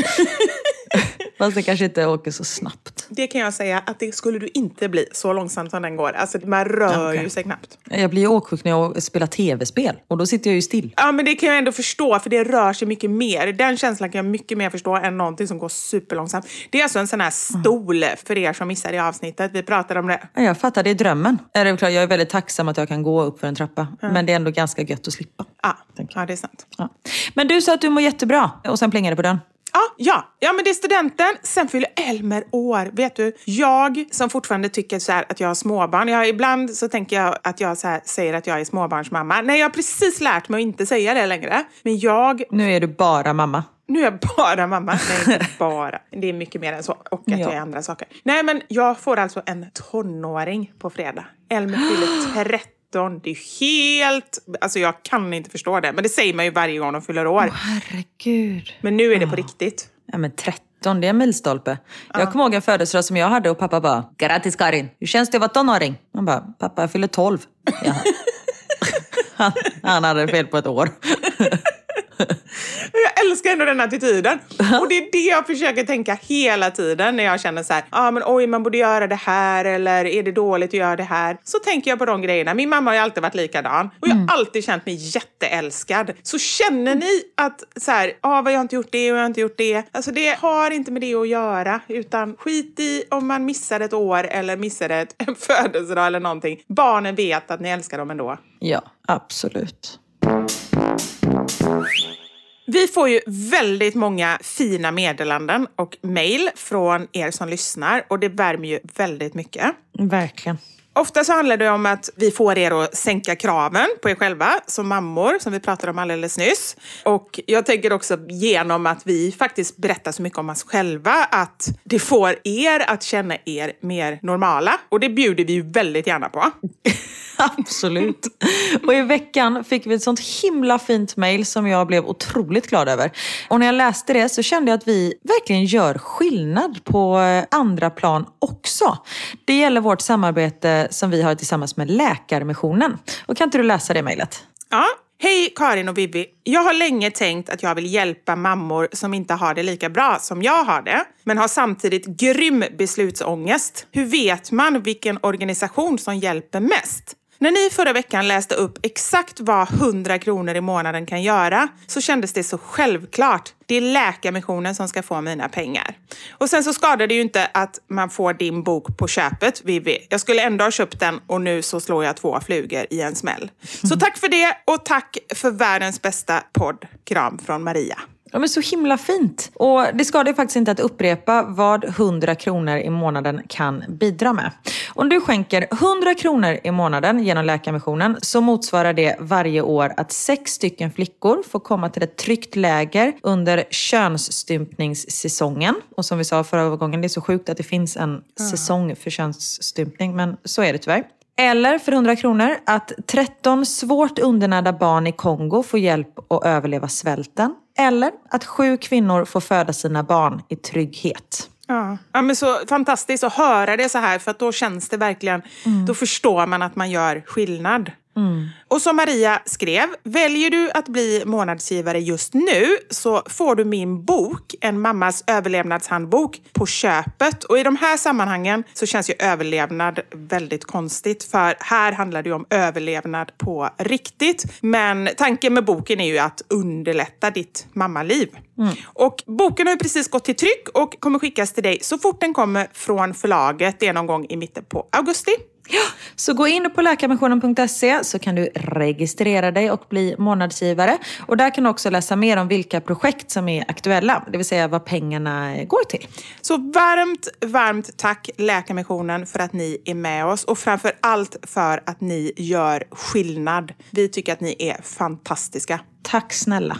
Fast det kanske inte åker så snabbt. Det kan jag säga att det skulle du inte bli så långsamt som den går. Alltså man rör okay. ju sig knappt. Jag blir ju åksjuk när jag spelar tv-spel och då sitter jag ju still. Ja, men det kan jag ändå förstå för det rör sig mycket mer. Den känslan kan jag mycket mer förstå än någonting som går superlångsamt. Det är alltså en sån här stol för er som missade i avsnittet. Vi pratade om det. Ja, jag fattar, det är drömmen. Är det klart, jag är väldigt tacksam att jag kan gå upp för en trappa. Mm. Men det är ändå ganska gött att slippa. Ja, ja det är sant. Ja. Men du sa att du mår jättebra och sen plingade på den. Ja, ja. Ja, men det är studenten. Sen fyller Elmer år. Vet du, jag som fortfarande tycker så här att jag har småbarn. Jag, ibland så tänker jag att jag så här säger att jag är småbarnsmamma. Nej, jag har precis lärt mig att inte säga det längre. Men jag... Nu är du bara mamma. Nu är jag bara mamma. Nej, inte bara. Det är mycket mer än så. Och att ja. jag är andra saker. Nej, men jag får alltså en tonåring på fredag. Elmer fyller tretton. Det är helt... Alltså jag kan inte förstå det. Men det säger man ju varje gång de fyller år. Åh, herregud. Men nu är det oh. på riktigt. Ja, men tretton, det är en milstolpe. Jag uh. kommer ihåg en födelsedag som jag hade och pappa bara, grattis Karin, hur känns det att vara tonåring? Man bara, pappa jag fyller tolv. Ja. han, han hade fel på ett år. Jag älskar ändå den attityden. Och det är det jag försöker tänka hela tiden när jag känner så här, ja ah, men oj man borde göra det här eller är det dåligt att göra det här. Så tänker jag på de grejerna. Min mamma har ju alltid varit likadan och jag har mm. alltid känt mig jätteälskad. Så känner ni att så här, ja ah, vad jag har inte gjort det och jag har inte gjort det. Alltså det har inte med det att göra utan skit i om man missar ett år eller missar ett, en födelsedag eller någonting. Barnen vet att ni älskar dem ändå. Ja, absolut. Vi får ju väldigt många fina meddelanden och mejl från er som lyssnar och det värmer ju väldigt mycket. Verkligen. Ofta så handlar det om att vi får er att sänka kraven på er själva som mammor, som vi pratade om alldeles nyss. Och jag tänker också genom att vi faktiskt berättar så mycket om oss själva att det får er att känna er mer normala. Och det bjuder vi ju väldigt gärna på. Absolut. Och i veckan fick vi ett sånt himla fint mejl som jag blev otroligt glad över. Och när jag läste det så kände jag att vi verkligen gör skillnad på andra plan också. Det gäller vårt samarbete som vi har tillsammans med Läkarmissionen. Och kan inte du läsa det mejlet? Ja. Hej Karin och Vivi. Jag har länge tänkt att jag vill hjälpa mammor som inte har det lika bra som jag har det. Men har samtidigt grym beslutsångest. Hur vet man vilken organisation som hjälper mest? När ni förra veckan läste upp exakt vad hundra kronor i månaden kan göra så kändes det så självklart. Det är Läkarmissionen som ska få mina pengar. Och sen så skadar det ju inte att man får din bok på köpet, Vivi. Jag skulle ändå ha köpt den och nu så slår jag två flugor i en smäll. Så tack för det och tack för världens bästa podd. Kram från Maria. Ja, men så himla fint. Och det ska det faktiskt inte att upprepa vad hundra kronor i månaden kan bidra med. Om du skänker hundra kronor i månaden genom Läkarmissionen så motsvarar det varje år att sex stycken flickor får komma till ett tryggt läger under könsstympningssäsongen. Och som vi sa förra gången, det är så sjukt att det finns en mm. säsong för könsstympning, men så är det tyvärr. Eller för hundra kronor att tretton svårt undernärda barn i Kongo får hjälp att överleva svälten. Eller att sju kvinnor får föda sina barn i trygghet. Ja. Ja, men så fantastiskt att höra det så här, för att då känns det verkligen, mm. då förstår man att man gör skillnad. Mm. Och som Maria skrev, väljer du att bli månadsgivare just nu så får du min bok, en mammas överlevnadshandbok, på köpet. Och i de här sammanhangen så känns ju överlevnad väldigt konstigt, för här handlar det ju om överlevnad på riktigt. Men tanken med boken är ju att underlätta ditt mammaliv. Mm. Och boken har ju precis gått till tryck och kommer skickas till dig så fort den kommer från förlaget. Det är någon gång i mitten på augusti. Ja, så gå in på läkarmissionen punkt se så kan du registrera dig och bli månadsgivare. Och där kan du också läsa mer om vilka projekt som är aktuella, det vill säga vad pengarna går till. Så varmt, varmt tack Läkarmissionen för att ni är med oss och framför allt för att ni gör skillnad. Vi tycker att ni är fantastiska. Tack snälla.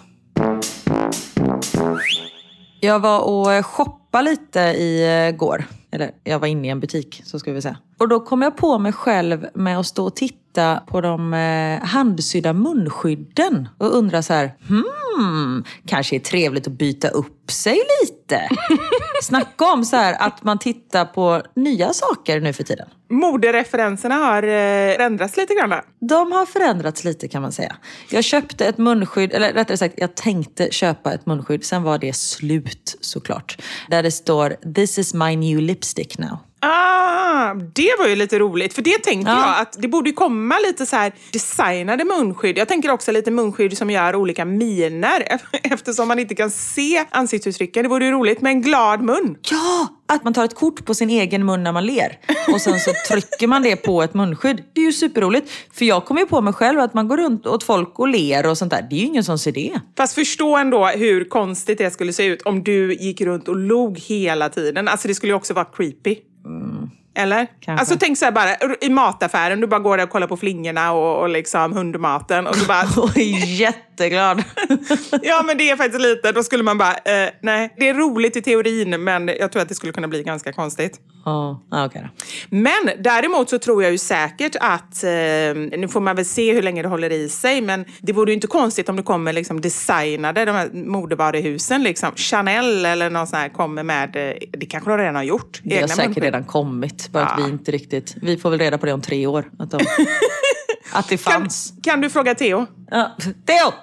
Jag var och shoppade lite i går. Eller jag var inne i en butik, så ska vi säga. Och då kom jag på mig själv med att stå och titta på de eh, handsydda munskydden. Och undra så här, hmm, kanske är trevligt att byta upp sig lite. Snacka om så här att man tittar på nya saker nu för tiden. Modereferenserna har eh, förändrats lite grann. De har förändrats lite kan man säga. Jag köpte ett munskydd, eller rättare sagt jag tänkte köpa ett munskydd. Sen var det slut såklart. Där det står, this is my new lipstick now. Ah, det var ju lite roligt. För det tänkte ja. jag att det borde komma lite så här designade munskydd. Jag tänker också lite munskydd som gör olika miner. Eftersom man inte kan se ansiktsuttrycken. Det vore ju roligt med en glad mun. Ja, att man tar ett kort på sin egen mun när man ler. Och sen så trycker man det på ett munskydd. Det är ju superroligt. För jag kommer ju på mig själv att man går runt åt folk och ler och sånt där. Det är ju ingen som ser det. Fast förstå ändå hur konstigt det skulle se ut om du gick runt och log hela tiden. Alltså det skulle ju också vara creepy. Mm. Eller? Kanske. Alltså tänk så här bara, i mataffären, du bara går där och kollar på flingorna och, och liksom hundmaten och så bara... Oj, jätteglad. Ja, men det är faktiskt lite, då skulle man bara, eh, nej, det är roligt i teorin, men jag tror att det skulle kunna bli ganska konstigt. Ja, oh, okej okay. Men däremot så tror jag ju säkert att, eh, nu får man väl se hur länge det håller i sig, men det vore ju inte konstigt om det kommer liksom designade, de här modevaruhusen, liksom Chanel eller någon sån här kommer med, det kanske de redan har gjort. Det har säkert munskydd. Redan kommit, bara ja. Att vi inte riktigt, vi får väl reda på det om tre år. Att, de, att det fanns. Kan, kan du fråga Theo? Ja, Theo!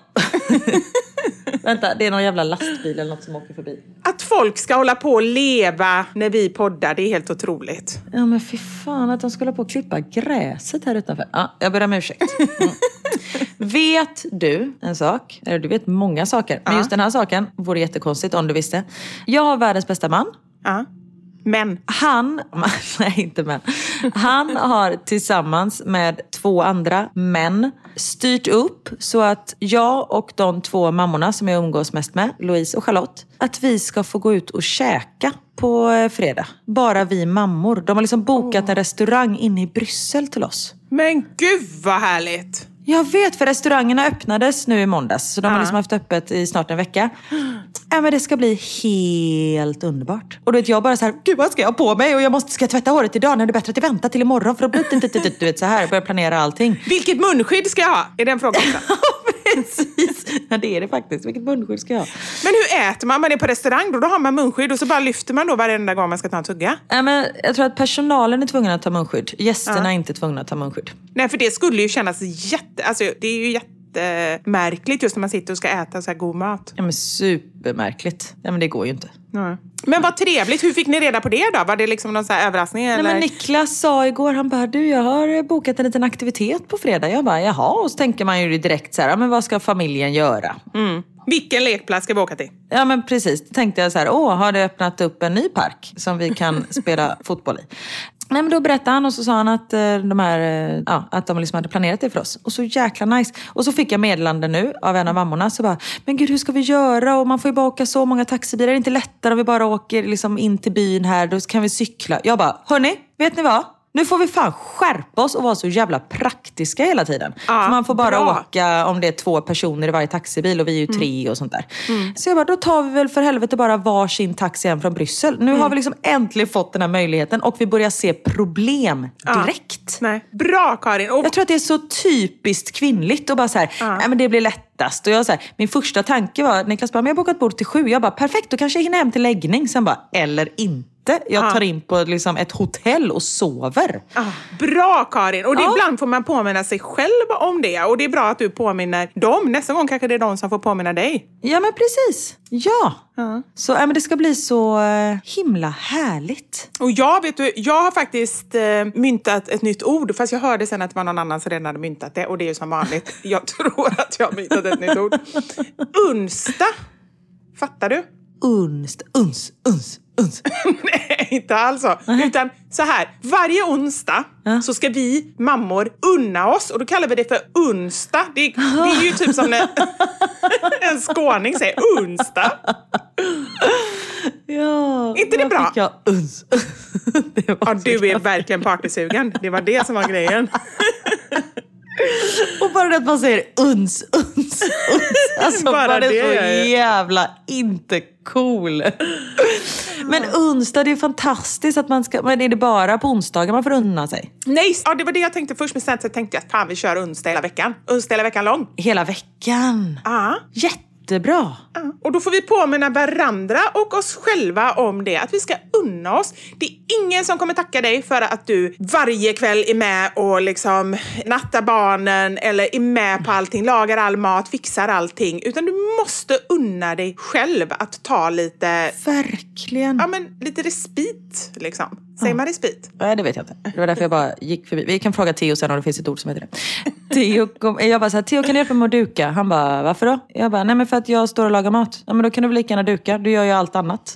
Vänta, det är någon jävla lastbil eller något som åker förbi. Att folk ska hålla på och leva när vi poddar, det är helt otroligt. Ja, men fy fan att de ska hålla på och klippa gräset här utanför. Ja, jag ber om ursäkt. Mm. Vet du en sak? Eller du vet många saker. Men ja. Just den här saken vore jättekonstigt om du visste. Jag har världens bästa man. Ja. Men han, nej inte men, han har tillsammans med två andra män styrt upp så att jag och de två mammorna som jag umgås mest med, Louise och Charlotte, att vi ska få gå ut och käka på fredag. Bara vi mammor. De har liksom bokat oh. en restaurang inne i Bryssel till oss. Men gud vad härligt! Jag vet, för restaurangerna öppnades nu i måndags. Så de ja. har liksom haft öppet i snart en vecka. Ja, men det ska bli helt underbart. Och då vet jag bara så här, gud vad ska jag ha på mig? Och jag måste ska jag tvätta håret idag när det är bättre att vänta till imorgon. För att bli inte, du vet så här, börja planera allting. Vilket munskydd ska jag ha? Är det en fråga också? Precis. Ja, det är det faktiskt. Vilket munskydd ska jag ha? Men hur äter man? Man är på restaurang då, då har man munskydd. Och så bara lyfter man då varenda gång man ska ta en tugga. Ja, men jag tror att personalen är tvungen att ta munskydd. Gästerna ja. är inte tvungna att ta munskydd. Nej, för det skulle ju kännas jätte... Alltså, det är ju jättemärkligt just när man sitter och ska äta så här god mat. Ja, men supermärkligt. Ja, men det går ju inte. Nej. Men vad trevligt. Hur fick ni reda på det då? Var det liksom någon så här överraskning? Eller? Nej, men Niklas sa igår, han bara, du jag har bokat en liten aktivitet på fredag. Jag bara, jaha. Och så tänker man ju direkt så här, men vad ska familjen göra? Mm. Vilken lekplats ska vi åka till? Ja, men precis. Då tänkte jag så här, åh, har det öppnat upp en ny park som vi kan spela fotboll i? Nej, men då berättade han och så sa han att de här, ja, att de liksom hade planerat det för oss. Och så jäkla nice. Och så fick jag meddelande nu av en av mammorna. Så bara, men gud, hur ska vi göra? Och man får ju bara åka så många taxibilar. Det är inte lättare om vi bara åker liksom in till byn här. Då kan vi cykla. Jag bara, hörni, vet ni vad? Nu får vi fan skärpa oss och vara så jävla praktiska hela tiden. Ja, för man får bara bra. åka om det är två personer i varje taxibil och vi är ju tre mm. och sånt där. Mm. Så jag bara, då tar vi väl för helvete bara varsin taxi hem från Bryssel. Nu mm. har vi liksom äntligen fått den här möjligheten och vi börjar se problem direkt. Ja. Nej. Bra, Karin. Och... Jag tror att det är så typiskt kvinnligt och bara så här, ja. nej men det blir lättast. Och jag så här, min första tanke var, Niklas bara, men jag har bokat bord till sju. Jag bara, perfekt, då kanske jag hinner hem till läggning. Sen bara, eller inte. Jag tar in på liksom ett hotell och sover. Ah, bra, Karin. Och det ja. ibland får man påminna sig själv om det. Och det är bra att du påminner dem. Nästa gång kanske det är de som får påminna dig. Ja, men precis. Ja. Uh. Så äh, men det ska bli så äh, himla härligt. Och jag vet du, jag har faktiskt äh, myntat ett nytt ord. Fast jag hörde sen att det var någon annan som redan hade myntat det. Och det är ju som vanligt. Jag tror att jag har myntat ett nytt ord. Unsta. Fattar du? Unst, uns, uns. Nej, inte alls så. Uh-huh. Utan så här, varje onsdag uh-huh. så ska vi mammor unna oss. Och då kallar vi det för onsdag. Det, uh-huh. det är ju typ som när en skåning säger onsdag. Ja, inte det bra? Fick jag uns. Det ja, du är verkligen partysugen. Det var det som var grejen. Och bara det att man säger uns, uns, uns. Alltså bara, bara det är så jävla inte cool. Men onsdag, det är fantastiskt att man ska... Men är det bara på onsdagar man får unna sig? Nej, ja, det var det jag tänkte först. Men sen så tänkte jag att fan, vi kör onsdag hela veckan. Onsdag hela veckan lång. Hela veckan? Ja. Jätte. Jättebra. Ja. Och då får vi påminna varandra och oss själva om det. Att vi ska unna oss. Det är ingen som kommer tacka dig för att du varje kväll är med och liksom nattar barnen. Eller är med på allting. Lagar all mat, fixar allting. Utan du måste unna dig själv att ta lite... Verkligen. Ja, men lite respit liksom. Säger man respit? Nej, det vet jag inte. Det var därför jag bara gick förbi. Vi kan fråga Theo sen om det finns ett ord som heter det. Theo kom, jag bara så här, Theo, kan du hjälpa mig att duka? Han bara, varför då? Jag bara, nej men för att jag står och lagar mat. Ja, men då kan du väl lika gärna duka. Du gör ju allt annat.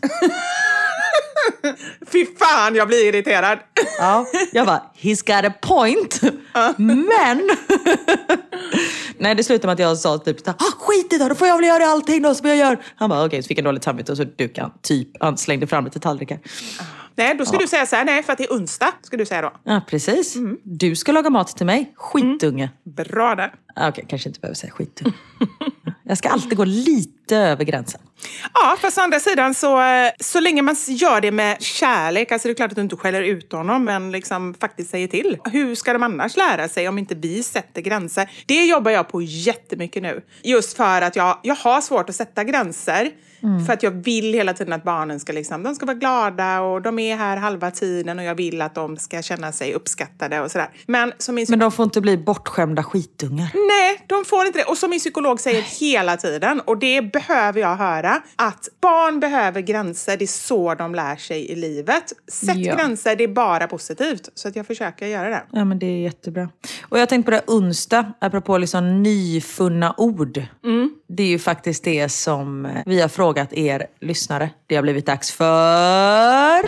Fy fan, jag blir irriterad. Ja, jag bara, he's got a point. Men... Nej, det slutade med att jag sa typ, ah, skit i det, då får jag väl göra allting då som jag gör. Han bara, okej, okay, så fick jag dåligt samvete och så dukade han. Typ, han slängde fram lite tallrikar. Nej, då ska ja. du säga så här, nej, för att det är onsdag, ska du säga då. Ja, precis. Mm. Du ska laga mat till mig, skitunge. Mm. Bra där. Okej, okay, kanske inte behöver säga skitunge. Jag ska alltid gå lite över gränsen. Ja, fast å andra sidan så, så länge man gör det med kärlek, alltså det är klart att du inte skäller ut honom, men liksom faktiskt säger till. Hur ska de annars lära sig om inte vi sätter gränser? Det jobbar jag på jättemycket nu. Just för att jag, jag har svårt att sätta gränser. Mm. För att jag vill hela tiden att barnen ska, liksom, de ska vara glada och de är här halva tiden och jag vill att de ska känna sig uppskattade och sådär. Men, som min psyk- Men de får inte bli bortskämda skitungar. Nej, de får inte det. Och som min psykolog säger hela tiden, och det behöver jag höra, att barn behöver gränser, det är så de lär sig i livet. Sätt ja. gränser, det är bara positivt. Så att jag försöker göra det. Ja, men det är jättebra. Och jag tänkte på det onsdag, apropå liksom nyfunna ord. Mm. Det är ju faktiskt det som vi har frågat er lyssnare. Det har blivit dags för...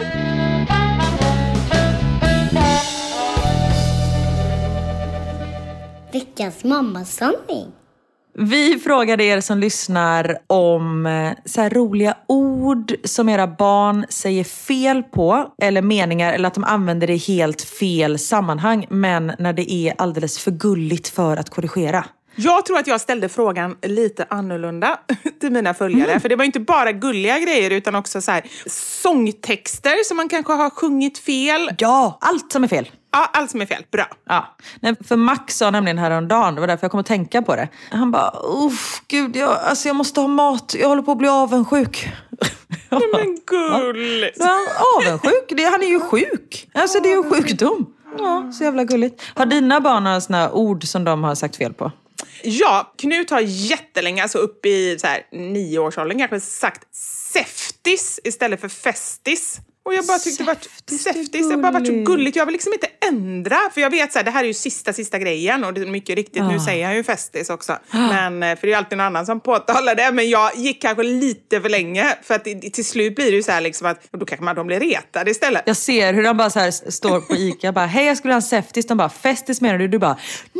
Veckans veckans mammasanning. Vi frågade er som lyssnar om så här roliga ord som era barn säger fel på. Eller meningar, eller att de använder det i helt fel sammanhang. Men när det är alldeles för gulligt för att korrigera. Jag tror att jag ställde frågan lite annorlunda till mina följare. Mm. För det var inte bara gulliga grejer utan också så här sångtexter som man kanske har sjungit fel. Ja, allt som är fel. Ja, allt som är fel. Bra. Ja. Nej, för Max sa nämligen häromdagen, det var därför jag kom att tänka på det. Han bara, uff, gud, jag, alltså jag måste ha mat. Jag håller på att bli avundsjuk. Nej, men gulligt. Ja, avundsjuk, det, han är ju sjuk. Alltså det är ju sjukdom. Ja, så jävla gulligt. Har dina barn några såna ord som de har sagt fel på? Ja, Knut har jättelänge, alltså upp i så här, nio års åldern kanske sagt säftis istället för festis. Och jag bara tyckte det var säftis, det bara varit så gulligt. Jag vill liksom inte ändra, för jag vet så här, det här är ju sista, sista grejen. Och det är mycket riktigt, ah. nu säger han ju festis också. Ah. Men, för det är alltid någon annan som påtalar det. Men jag gick kanske lite för länge. För att till slut blir det ju så här liksom att, och då kanske man de blir retade istället. Jag ser hur de bara så här står på Ica, bara, hej jag skulle ha en säftis. De bara, festis menar du? Du bara,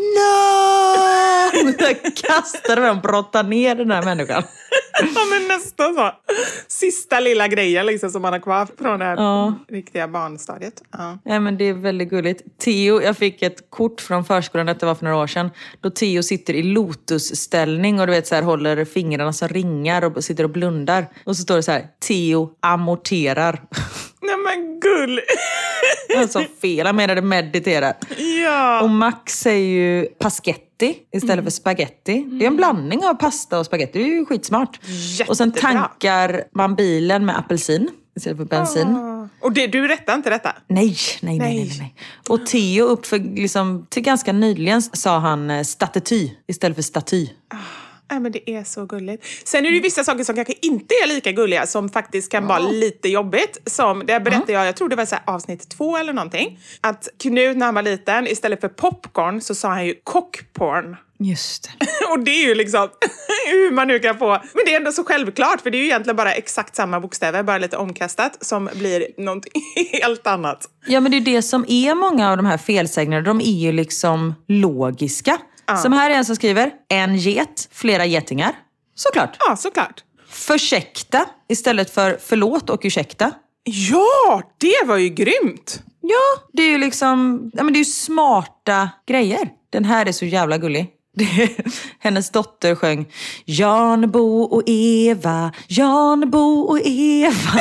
no! Jag kastade dem och brottade ner den här människan. Ja, men nästan så. Sista lilla grejen liksom som man har kvar från det här ja. riktiga barnstadiet. Ja. Ja, men det är väldigt gulligt. Theo, jag fick ett kort från förskolan, det var för några år sedan. Då Theo sitter i lotusställning och du vet så här, håller fingrarna som ringar och sitter och blundar. Och så står det så här, Theo amorterar. Nej men gull. Alltså fel, han menade mediterar. Ja. Och Max säger ju paschetti istället mm. för spaghetti. Det är en blandning av pasta och spaghetti, det är ju skitsmart. Jättebra. Och sen tankar man bilen med apelsin istället för bensin. Ah. Och det, du rättar inte detta? Nej, nej, nej, nej, nej, nej. Och Theo upp för, liksom, till ganska nyligen sa han staty istället för staty. Ah. Nej, men det är så gulligt. Sen är det ju vissa saker som kanske inte är lika gulliga som faktiskt kan vara lite jobbigt. Som, det berättade jag, jag tror det var så här avsnitt två eller någonting. Att Knut när han var liten, istället för popcorn så sa han ju cockporn. Just det. Och det är ju liksom hur man nu kan få. Men det är ändå så självklart, för det är ju egentligen bara exakt samma bokstäver, bara lite omkastat, som blir någonting helt annat. Ja, men det är det som är många av de här felsägningarna. De är ju liksom logiska. Ah. Som här är en som skriver, en get, flera getingar. Såklart. Ja, såklart. Försäkta istället för förlåt och ursäkta. Ja, det var ju grymt. Ja, det är ju liksom, ja men det är ju smarta grejer. Den här är så jävla gullig. Hennes dotter sjöng Jan, Bo och Eva, Jan, Bo och Eva.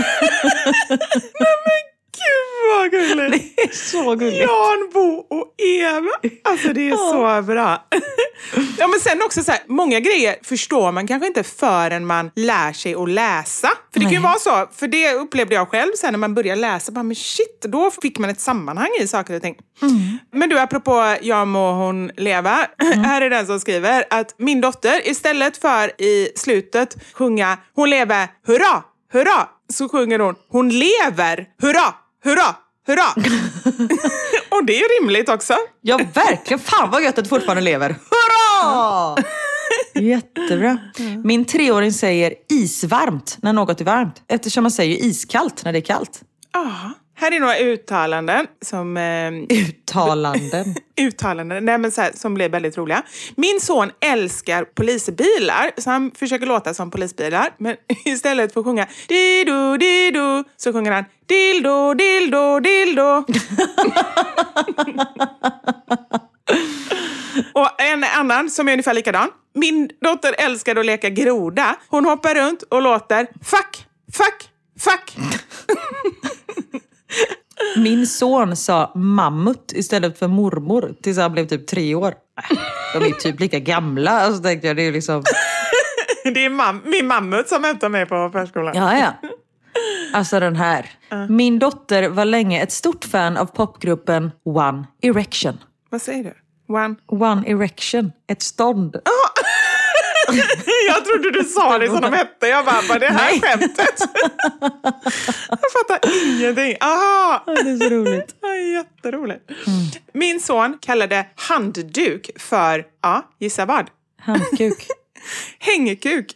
Nej men gud vad gulligt. Det är så gulligt. Jan, Bo och Eva. Alltså det är ja. så bra. Ja, men sen också så här, många grejer förstår man kanske inte förrän man lär sig att läsa. För det Nej. kan ju vara så, för det upplevde jag själv sen när man började läsa. Bara, men shit, då fick man ett sammanhang i saker och ting. Mm. Men du, apropå jag må hon leva. Mm. Här är den som skriver att min dotter istället för i slutet sjunga hon lever, hurra, hurra. Så sjunger hon, hon lever, hurra, hurra. Hurra! Och det är rimligt också. Ja, verkligen. Fan vad gött att fortfarande lever. Hurra! Jättebra. Min treåring säger isvarmt när något är varmt. Eftersom man säger iskallt när det är kallt. Ja. Här är några uttalanden som... Eh, uttalanden? uttalanden, nej men så här, som blev väldigt roliga. Min son älskar polisbilar, så han försöker låta som polisbilar. Men istället för att sjunga dido, dido, så sjunger han dildo, dildo, dildo. Och en annan som är ungefär likadan. Min dotter älskar att leka groda. Hon hoppar runt och låter fuck, fuck, fuck. Min son sa mammut istället för mormor tills han blev typ tre år. De är typ lika gamla. Alltså tänkte jag, det är liksom... Det är mam- min mammut som hämtar mig på förskolan. Ja, ja. Alltså den här. Uh. Min dotter var länge ett stort fan av popgruppen One Erection. Vad säger du? One? One Erection. Ett stånd. Oh. Jag trodde du sa det som de hette. Jag bara, bara det här Nej. skämtet. Jag fattar ingenting. Aha. Det är så roligt. Jätteroligt. Mm. Min son kallade handduk för, ja, gissa vad? Handkuk. Hängekuk.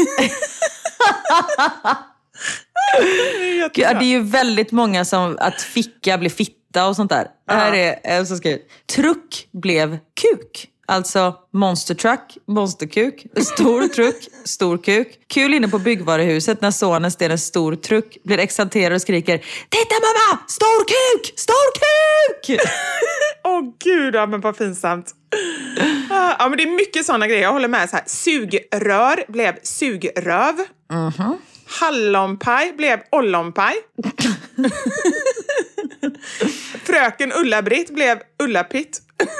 Det är, det är ju väldigt många som att ficka blir fitta och sånt där. Ja. Här är en som skriver, truck blev kuk. Alltså monster truck, monsterkuk, stor truck, stor kuk. Kul inne på byggvaruhuset när sonen ser en stor truck, blir exalterad och skriker: titta mamma, stor kuk, stor kuk! Åh oh, gud, ja, men vad pinsamt. Ja, men det är mycket sådana grejer. Jag håller med. Så här, sugrör blev sugröv. Mhm. Hallonpaj blev ollonpaj. Fröken Ulla-Britt blev Ulla-Pitt.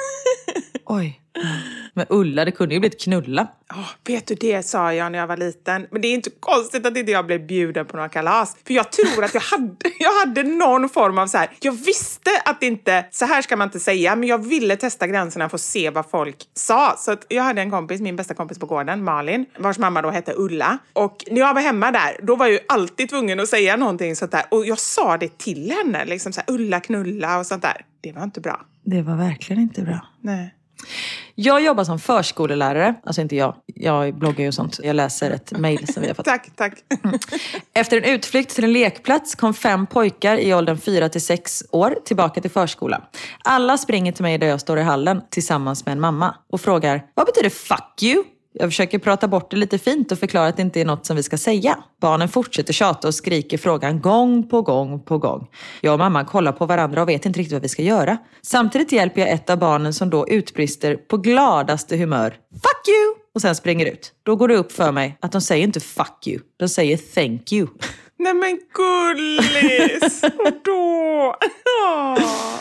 Oj. Men Ulla, det kunde ju blivit knulla. Oh, vet du, det sa jag när jag var liten. Men det är inte konstigt att inte jag blev bjuden på några kalas. För jag tror att jag hade, jag hade någon form av så här. Jag visste att det inte, så här ska man inte säga. Men jag ville testa gränserna för att se vad folk sa. Så att jag hade en kompis, min bästa kompis på gården, Malin. Vars mamma då hette Ulla. Och när jag var hemma där, då var jag ju alltid tvungen att säga någonting sånt där. Och jag sa det till henne. Liksom så här, Ulla knulla och sånt där. Det var inte bra. Det var verkligen inte bra. Nej. Jag jobbar som förskolelärare. Alltså inte jag. Jag bloggar ju och sånt. Jag läser ett mejl som vi har fått. Tack, tack. Efter en utflykt till en lekplats kom fem pojkar i åldern fyra till sex år tillbaka till förskolan. Alla springer till mig där jag står i hallen tillsammans med en mamma och frågar: vad betyder fuck you? Jag försöker prata bort det lite fint och förklara att det inte är något som vi ska säga. Barnen fortsätter tjata och skriker frågan gång på gång på gång. Jag och mamma kollar på varandra och vet inte riktigt vad vi ska göra. Samtidigt hjälper jag ett av barnen som då utbrister på gladaste humör: fuck you! Och sen springer ut. Då går det upp för mig att de säger inte fuck you. De säger thank you. Nej men gullis! Och då... Oh.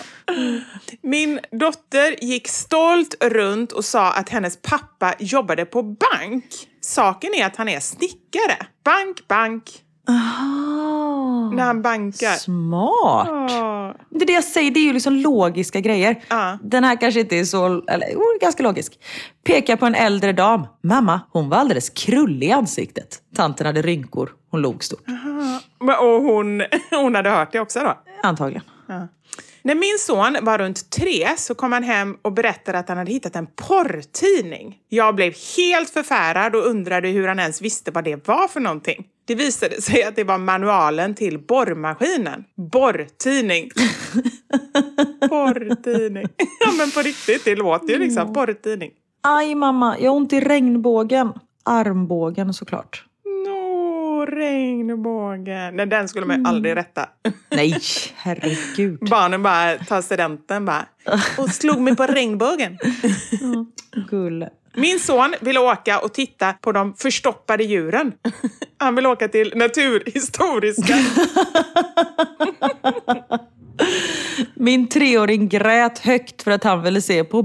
Min dotter gick stolt runt och sa att hennes pappa jobbade på bank. Saken är att han är snickare. Bank, bank. Aha. När han bankar. Smart. Oh. Det är det jag säger, det är ju liksom logiska grejer. Ja. Den här kanske inte är så, eller jo, ganska logisk. Pekar på en äldre dam. Mamma, hon var alldeles krullig i ansiktet. Tanten hade rynkor, hon log stort. Aha. Och hon, hon hade hört det också då? Antagligen. Ja. När min son var runt tre så kom han hem och berättade att han hade hittat en porrtidning. Jag blev helt förfärad och undrade hur han ens visste vad det var för någonting. Det visade sig att det var manualen till borrmaskinen. Borrtidning. Porrtidning. Ja men på riktigt, det låter ju liksom porrtidning. Aj mamma, jag har ont i regnbågen. Armbågen såklart. Regnbågen. Nej, den skulle man mm. aldrig rätta. Nej, herregud. Barnen bara tar studenten bara. Och slog mig på regnbågen. Mm, gull. Min son vill åka och titta på de förstoppade djuren. Han vill åka till Naturhistoriska. Min treåring grät högt för att han ville se på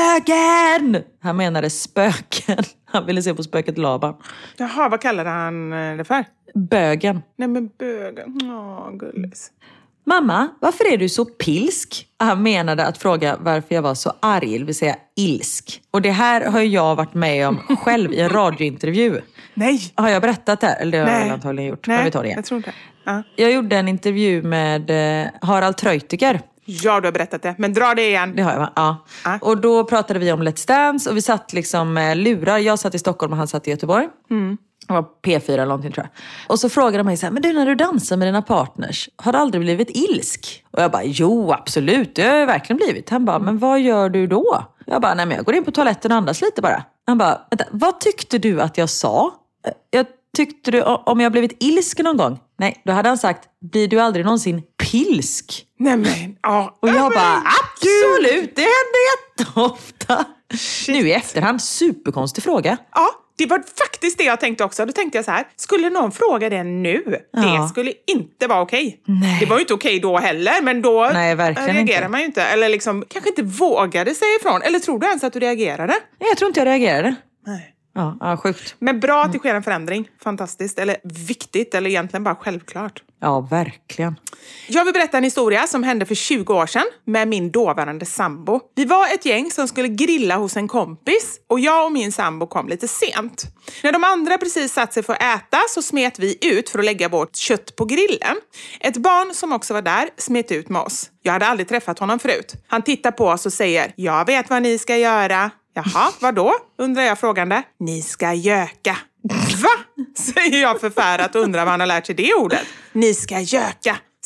bögen. Han menade spöken. Han ville se på spöket Laban. Jaha, vad kallade han det för? Bögen. Nej men bögen. Åh, gullis. Mamma, varför är du så pilsk? Han menade att fråga varför jag var så arg, det vill säga ilsk. Och det här har jag varit med om själv i en radiointervju. Nej. Har jag berättat det här? Eller det har Nej. jag antagligen gjort. Nej, men vi tar det igen. Jag tror inte. Ja. Jag gjorde en intervju med eh, Harald Treutiger. Ja, du har berättat det. Men dra det igen. Det har jag, va? Ja. Ja. Och då pratade vi om Let's Dance och vi satt liksom med lurar. Jag satt i Stockholm och han satt i Göteborg. Mm. Det var P fyra eller någonting tror jag. Och så frågade de mig så här: men du, när du dansar med dina partners, har du aldrig blivit ilsk? Och jag bara, jo absolut, det har jag verkligen blivit. Han bara, men vad gör du då? Jag bara, nej men jag går in på toaletten och andas lite bara. Han bara, vänta, vad tyckte du att jag sa? Jag tyckte du, om jag blivit ilsk någon gång? Nej, då hade han sagt, blir du aldrig någonsin pilsk? Nej men, ja. Och jag ja, bara, men, absolut, det händer jätteofta. Shit. Nu i efterhand, superkonstig fråga. Ja, det var faktiskt det jag tänkte också. Då tänkte jag så här, skulle någon fråga det nu? Ja. Det skulle inte vara okej. Nej. Det var ju inte okej då heller, men då Nej, verkligen reagerar inte. man ju inte. Eller liksom, kanske inte vågade säga ifrån. Eller tror du ens att du reagerade? Nej, jag tror inte jag reagerade. Nej. Ja, ja sjukt. Men bra att det sker en förändring. Fantastiskt. Eller viktigt. Eller egentligen bara självklart. Ja, verkligen. Jag vill berätta en historia som hände för tjugo år sedan med min dåvarande sambo. Vi var ett gäng som skulle grilla hos en kompis och jag och min sambo kom lite sent. När de andra precis satt sig för att äta så smet vi ut för att lägga vårt kött på grillen. Ett barn som också var där smet ut med oss. Jag hade aldrig träffat honom förut. Han tittar på oss och säger, jag vet vad ni ska göra. Jaha, vadå? Undrar jag frågande. Ni ska göka. Va? Säger jag förfärat och undrar vad han har lärt sig det ordet. Ni ska göka,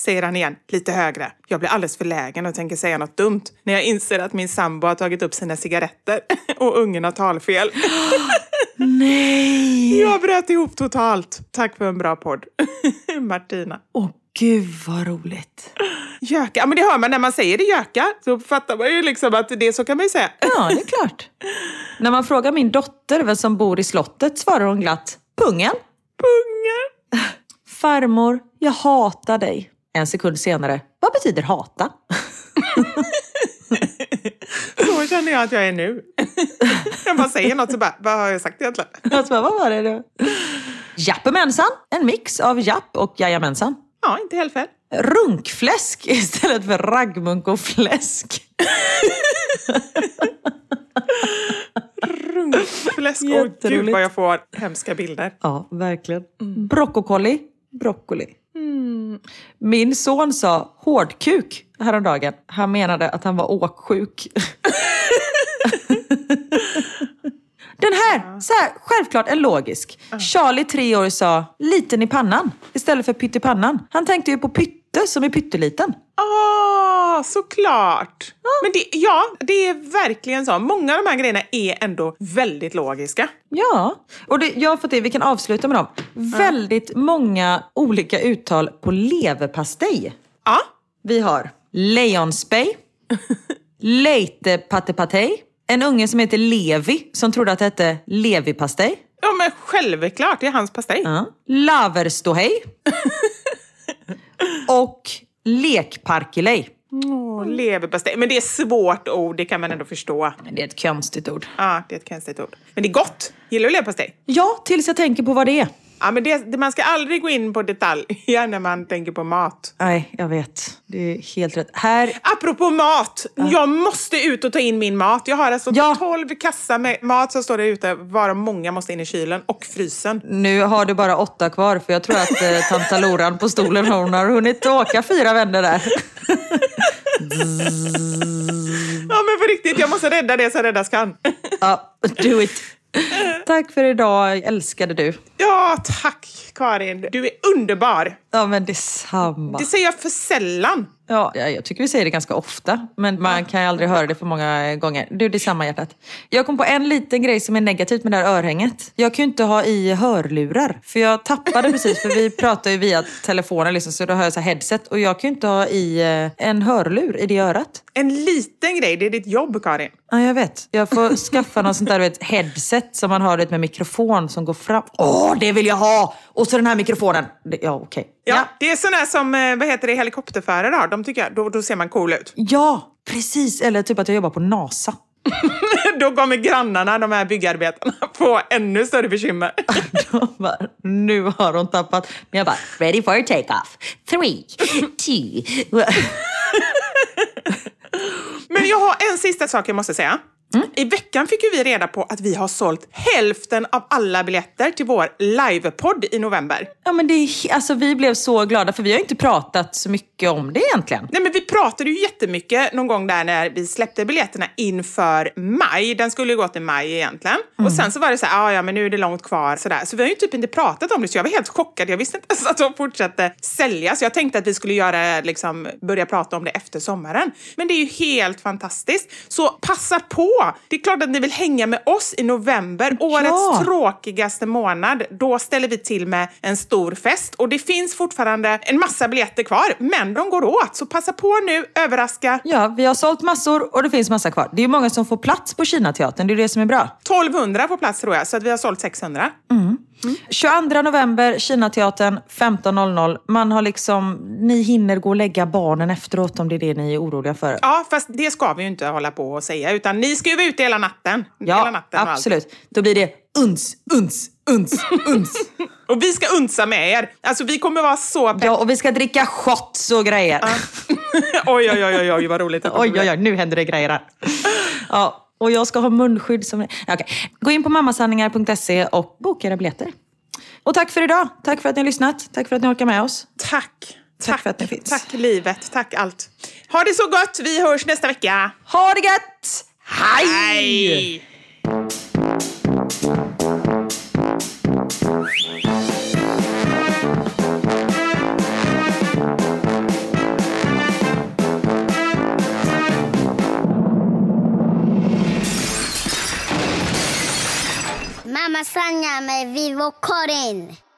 säger han igen, lite högre. Jag blir alldeles förlägen och tänker säga något dumt när jag inser att min sambo har tagit upp sina cigaretter och ungen har talfel. Nej! Jag bröt ihop totalt. Tack för en bra podd. Martina. Åh gud vad roligt. Göka, ja men det hör man när man säger det göka. Så fattar man ju liksom att det så kan man ju säga. Ja, det är klart. När man frågar min dotter vem som bor i slottet svarar hon glatt, pungen. Pungen. Farmor, jag hatar dig. En sekund senare, vad betyder hata? Så känner jag att jag är nu. Jag bara säger något så bara, vad har jag sagt egentligen? Alltså, vad var det då? Jappemensan, en mix av japp och jajamensan. Ja, inte helt fel. Runkfläsk istället för raggmunk och fläsk. Runkfläsk, åh gud vad jag får hemska bilder. Ja, verkligen. Mm. Broccoli, broccoli. Mm. Min son sa hårdkuk häromdagen. Han menade att han var åksjuk. Den här, så här, självklart en logisk. Charlie, tre år, sa liten i pannan istället för pyttipannan. Han tänkte ju på pytte som är pytteliten. Ah, såklart. Ja. Men det, ja, det är verkligen så. Många av de här grejerna är ändå väldigt logiska. Ja, och det, jag har fått det, vi kan avsluta med dem. Mm. Väldigt många olika uttal på leverpastej. Ja. Vi har lejonspej, leitepatepatej, en unge som heter Levi som trodde att det hette levipastej. Ja, men självklart, det är hans pastej. Ja. Laverståhej. Och lekparkelej. Åh, leverpastej. Men det är svårt ord, det kan man ändå förstå. Men det är ett konstigt ord. Ja, det är ett konstigt ord. Men det är gott. Gillar du leverpastej? Ja, tills jag tänker på vad det är. Ja, men det, det, man ska aldrig gå in på detaljer när man tänker på mat. Nej, jag vet. Det är helt rätt. Här... Apropå mat. Ja. Jag måste ut och ta in min mat. Jag har alltså ja. tolv kassar med mat som står där ute. Varav många måste in i kylen och frysen. Nu har du bara åtta kvar. För jag tror att eh, tanta Loran på stolen hon har hunnit åka fyra vändor där. Ja, men för riktigt. Jag måste rädda det så räddas kan. Ja, do it. Tack för idag, älskade du. Ja, tack Karin. Du är underbar. Ja, men detsamma. Det säger jag för sällan. Ja, jag tycker vi säger det ganska ofta. Men man kan ju aldrig höra det för många gånger. Du, det är samma hjärtat. Jag kom på en liten grej som är negativt med det här örhänget. Jag kan ju inte ha i hörlurar. För jag tappade precis, för vi pratar ju via telefonen liksom, så då har jag så här headset. Och jag kan ju inte ha i en hörlur i det örat. En liten grej, det är ditt jobb, Karin. Ja, jag vet. Jag får skaffa någon sånt där vet, headset som man har det med mikrofon som går fram. Åh, det vill jag ha! Och så den här mikrofonen. Ja, okej. Okay. Ja, ja, det är sån här som, vad heter det, helikopterförare har. De tycker jag, då, då ser man cool ut. Ja, precis. Eller typ att jag jobbar på NASA. Då kommer grannarna, de här byggarbetarna, få ännu större bekymmer. De bara, nu har de tappat. Men jag bara, ready for take-off. Three, two. Men jag har en sista sak jag måste säga. Mm. I veckan fick ju vi reda på att vi har sålt hälften av alla biljetter till vår livepodd i november. Ja, men det är, alltså, vi blev så glada för vi har inte pratat så mycket om det egentligen. Nej, men vi pratade ju jättemycket någon gång där när vi släppte biljetterna inför maj. Den skulle ju gå till maj egentligen. Mm. Och sen så var det så här, ah, ja men nu är det långt kvar. Sådär. Så vi har ju typ inte pratat om det, så jag var helt chockad. Jag visste inte ens att de fortsatte sälja. Så jag tänkte att vi skulle göra, liksom, börja prata om det efter sommaren. Men det är ju helt fantastiskt. Så passa på! Det är klart att ni vill hänga med oss i november. Årets ja. tråkigaste månad. Då ställer vi till med en stor fest. Och det finns fortfarande en massa biljetter kvar. Men de går åt. Så passa på nu, överraska. Ja, vi har sålt massor och det finns massa kvar. Det är ju många som får plats på Kinateatern. Det är det som är bra. tolvhundra får plats tror jag. Så att vi har sålt sexhundra. Mm. Mm. tjugoandra november, Kinateatern, femton noll noll. Man har liksom, ni hinner gå och lägga barnen efteråt om det är det ni är oroliga för. Ja, fast det ska vi ju inte hålla på och säga. Utan ni ska ju vara ute hela natten. Ja, hela natten absolut. Då blir det uns, uns, uns, uns. Och vi ska unsa med er. Alltså vi kommer vara så pepp. Ja, och vi ska dricka shots och grejer. Ja. oj, oj, oj, oj, vad roligt. oj, oj, oj, nu händer det grejer här. Ja. Och jag ska ha munskydd som... Okay. Gå in på mammasanningar punkt se och boka era biljetter. Och tack för idag. Tack för att ni har lyssnat. Tack för att ni orkar med oss. Tack. Tack, tack för att ni finns. Tack livet. Tack allt. Ha det så gott. Vi hörs nästa vecka. Ha det gött. Hej! Hej. Vivo Karin.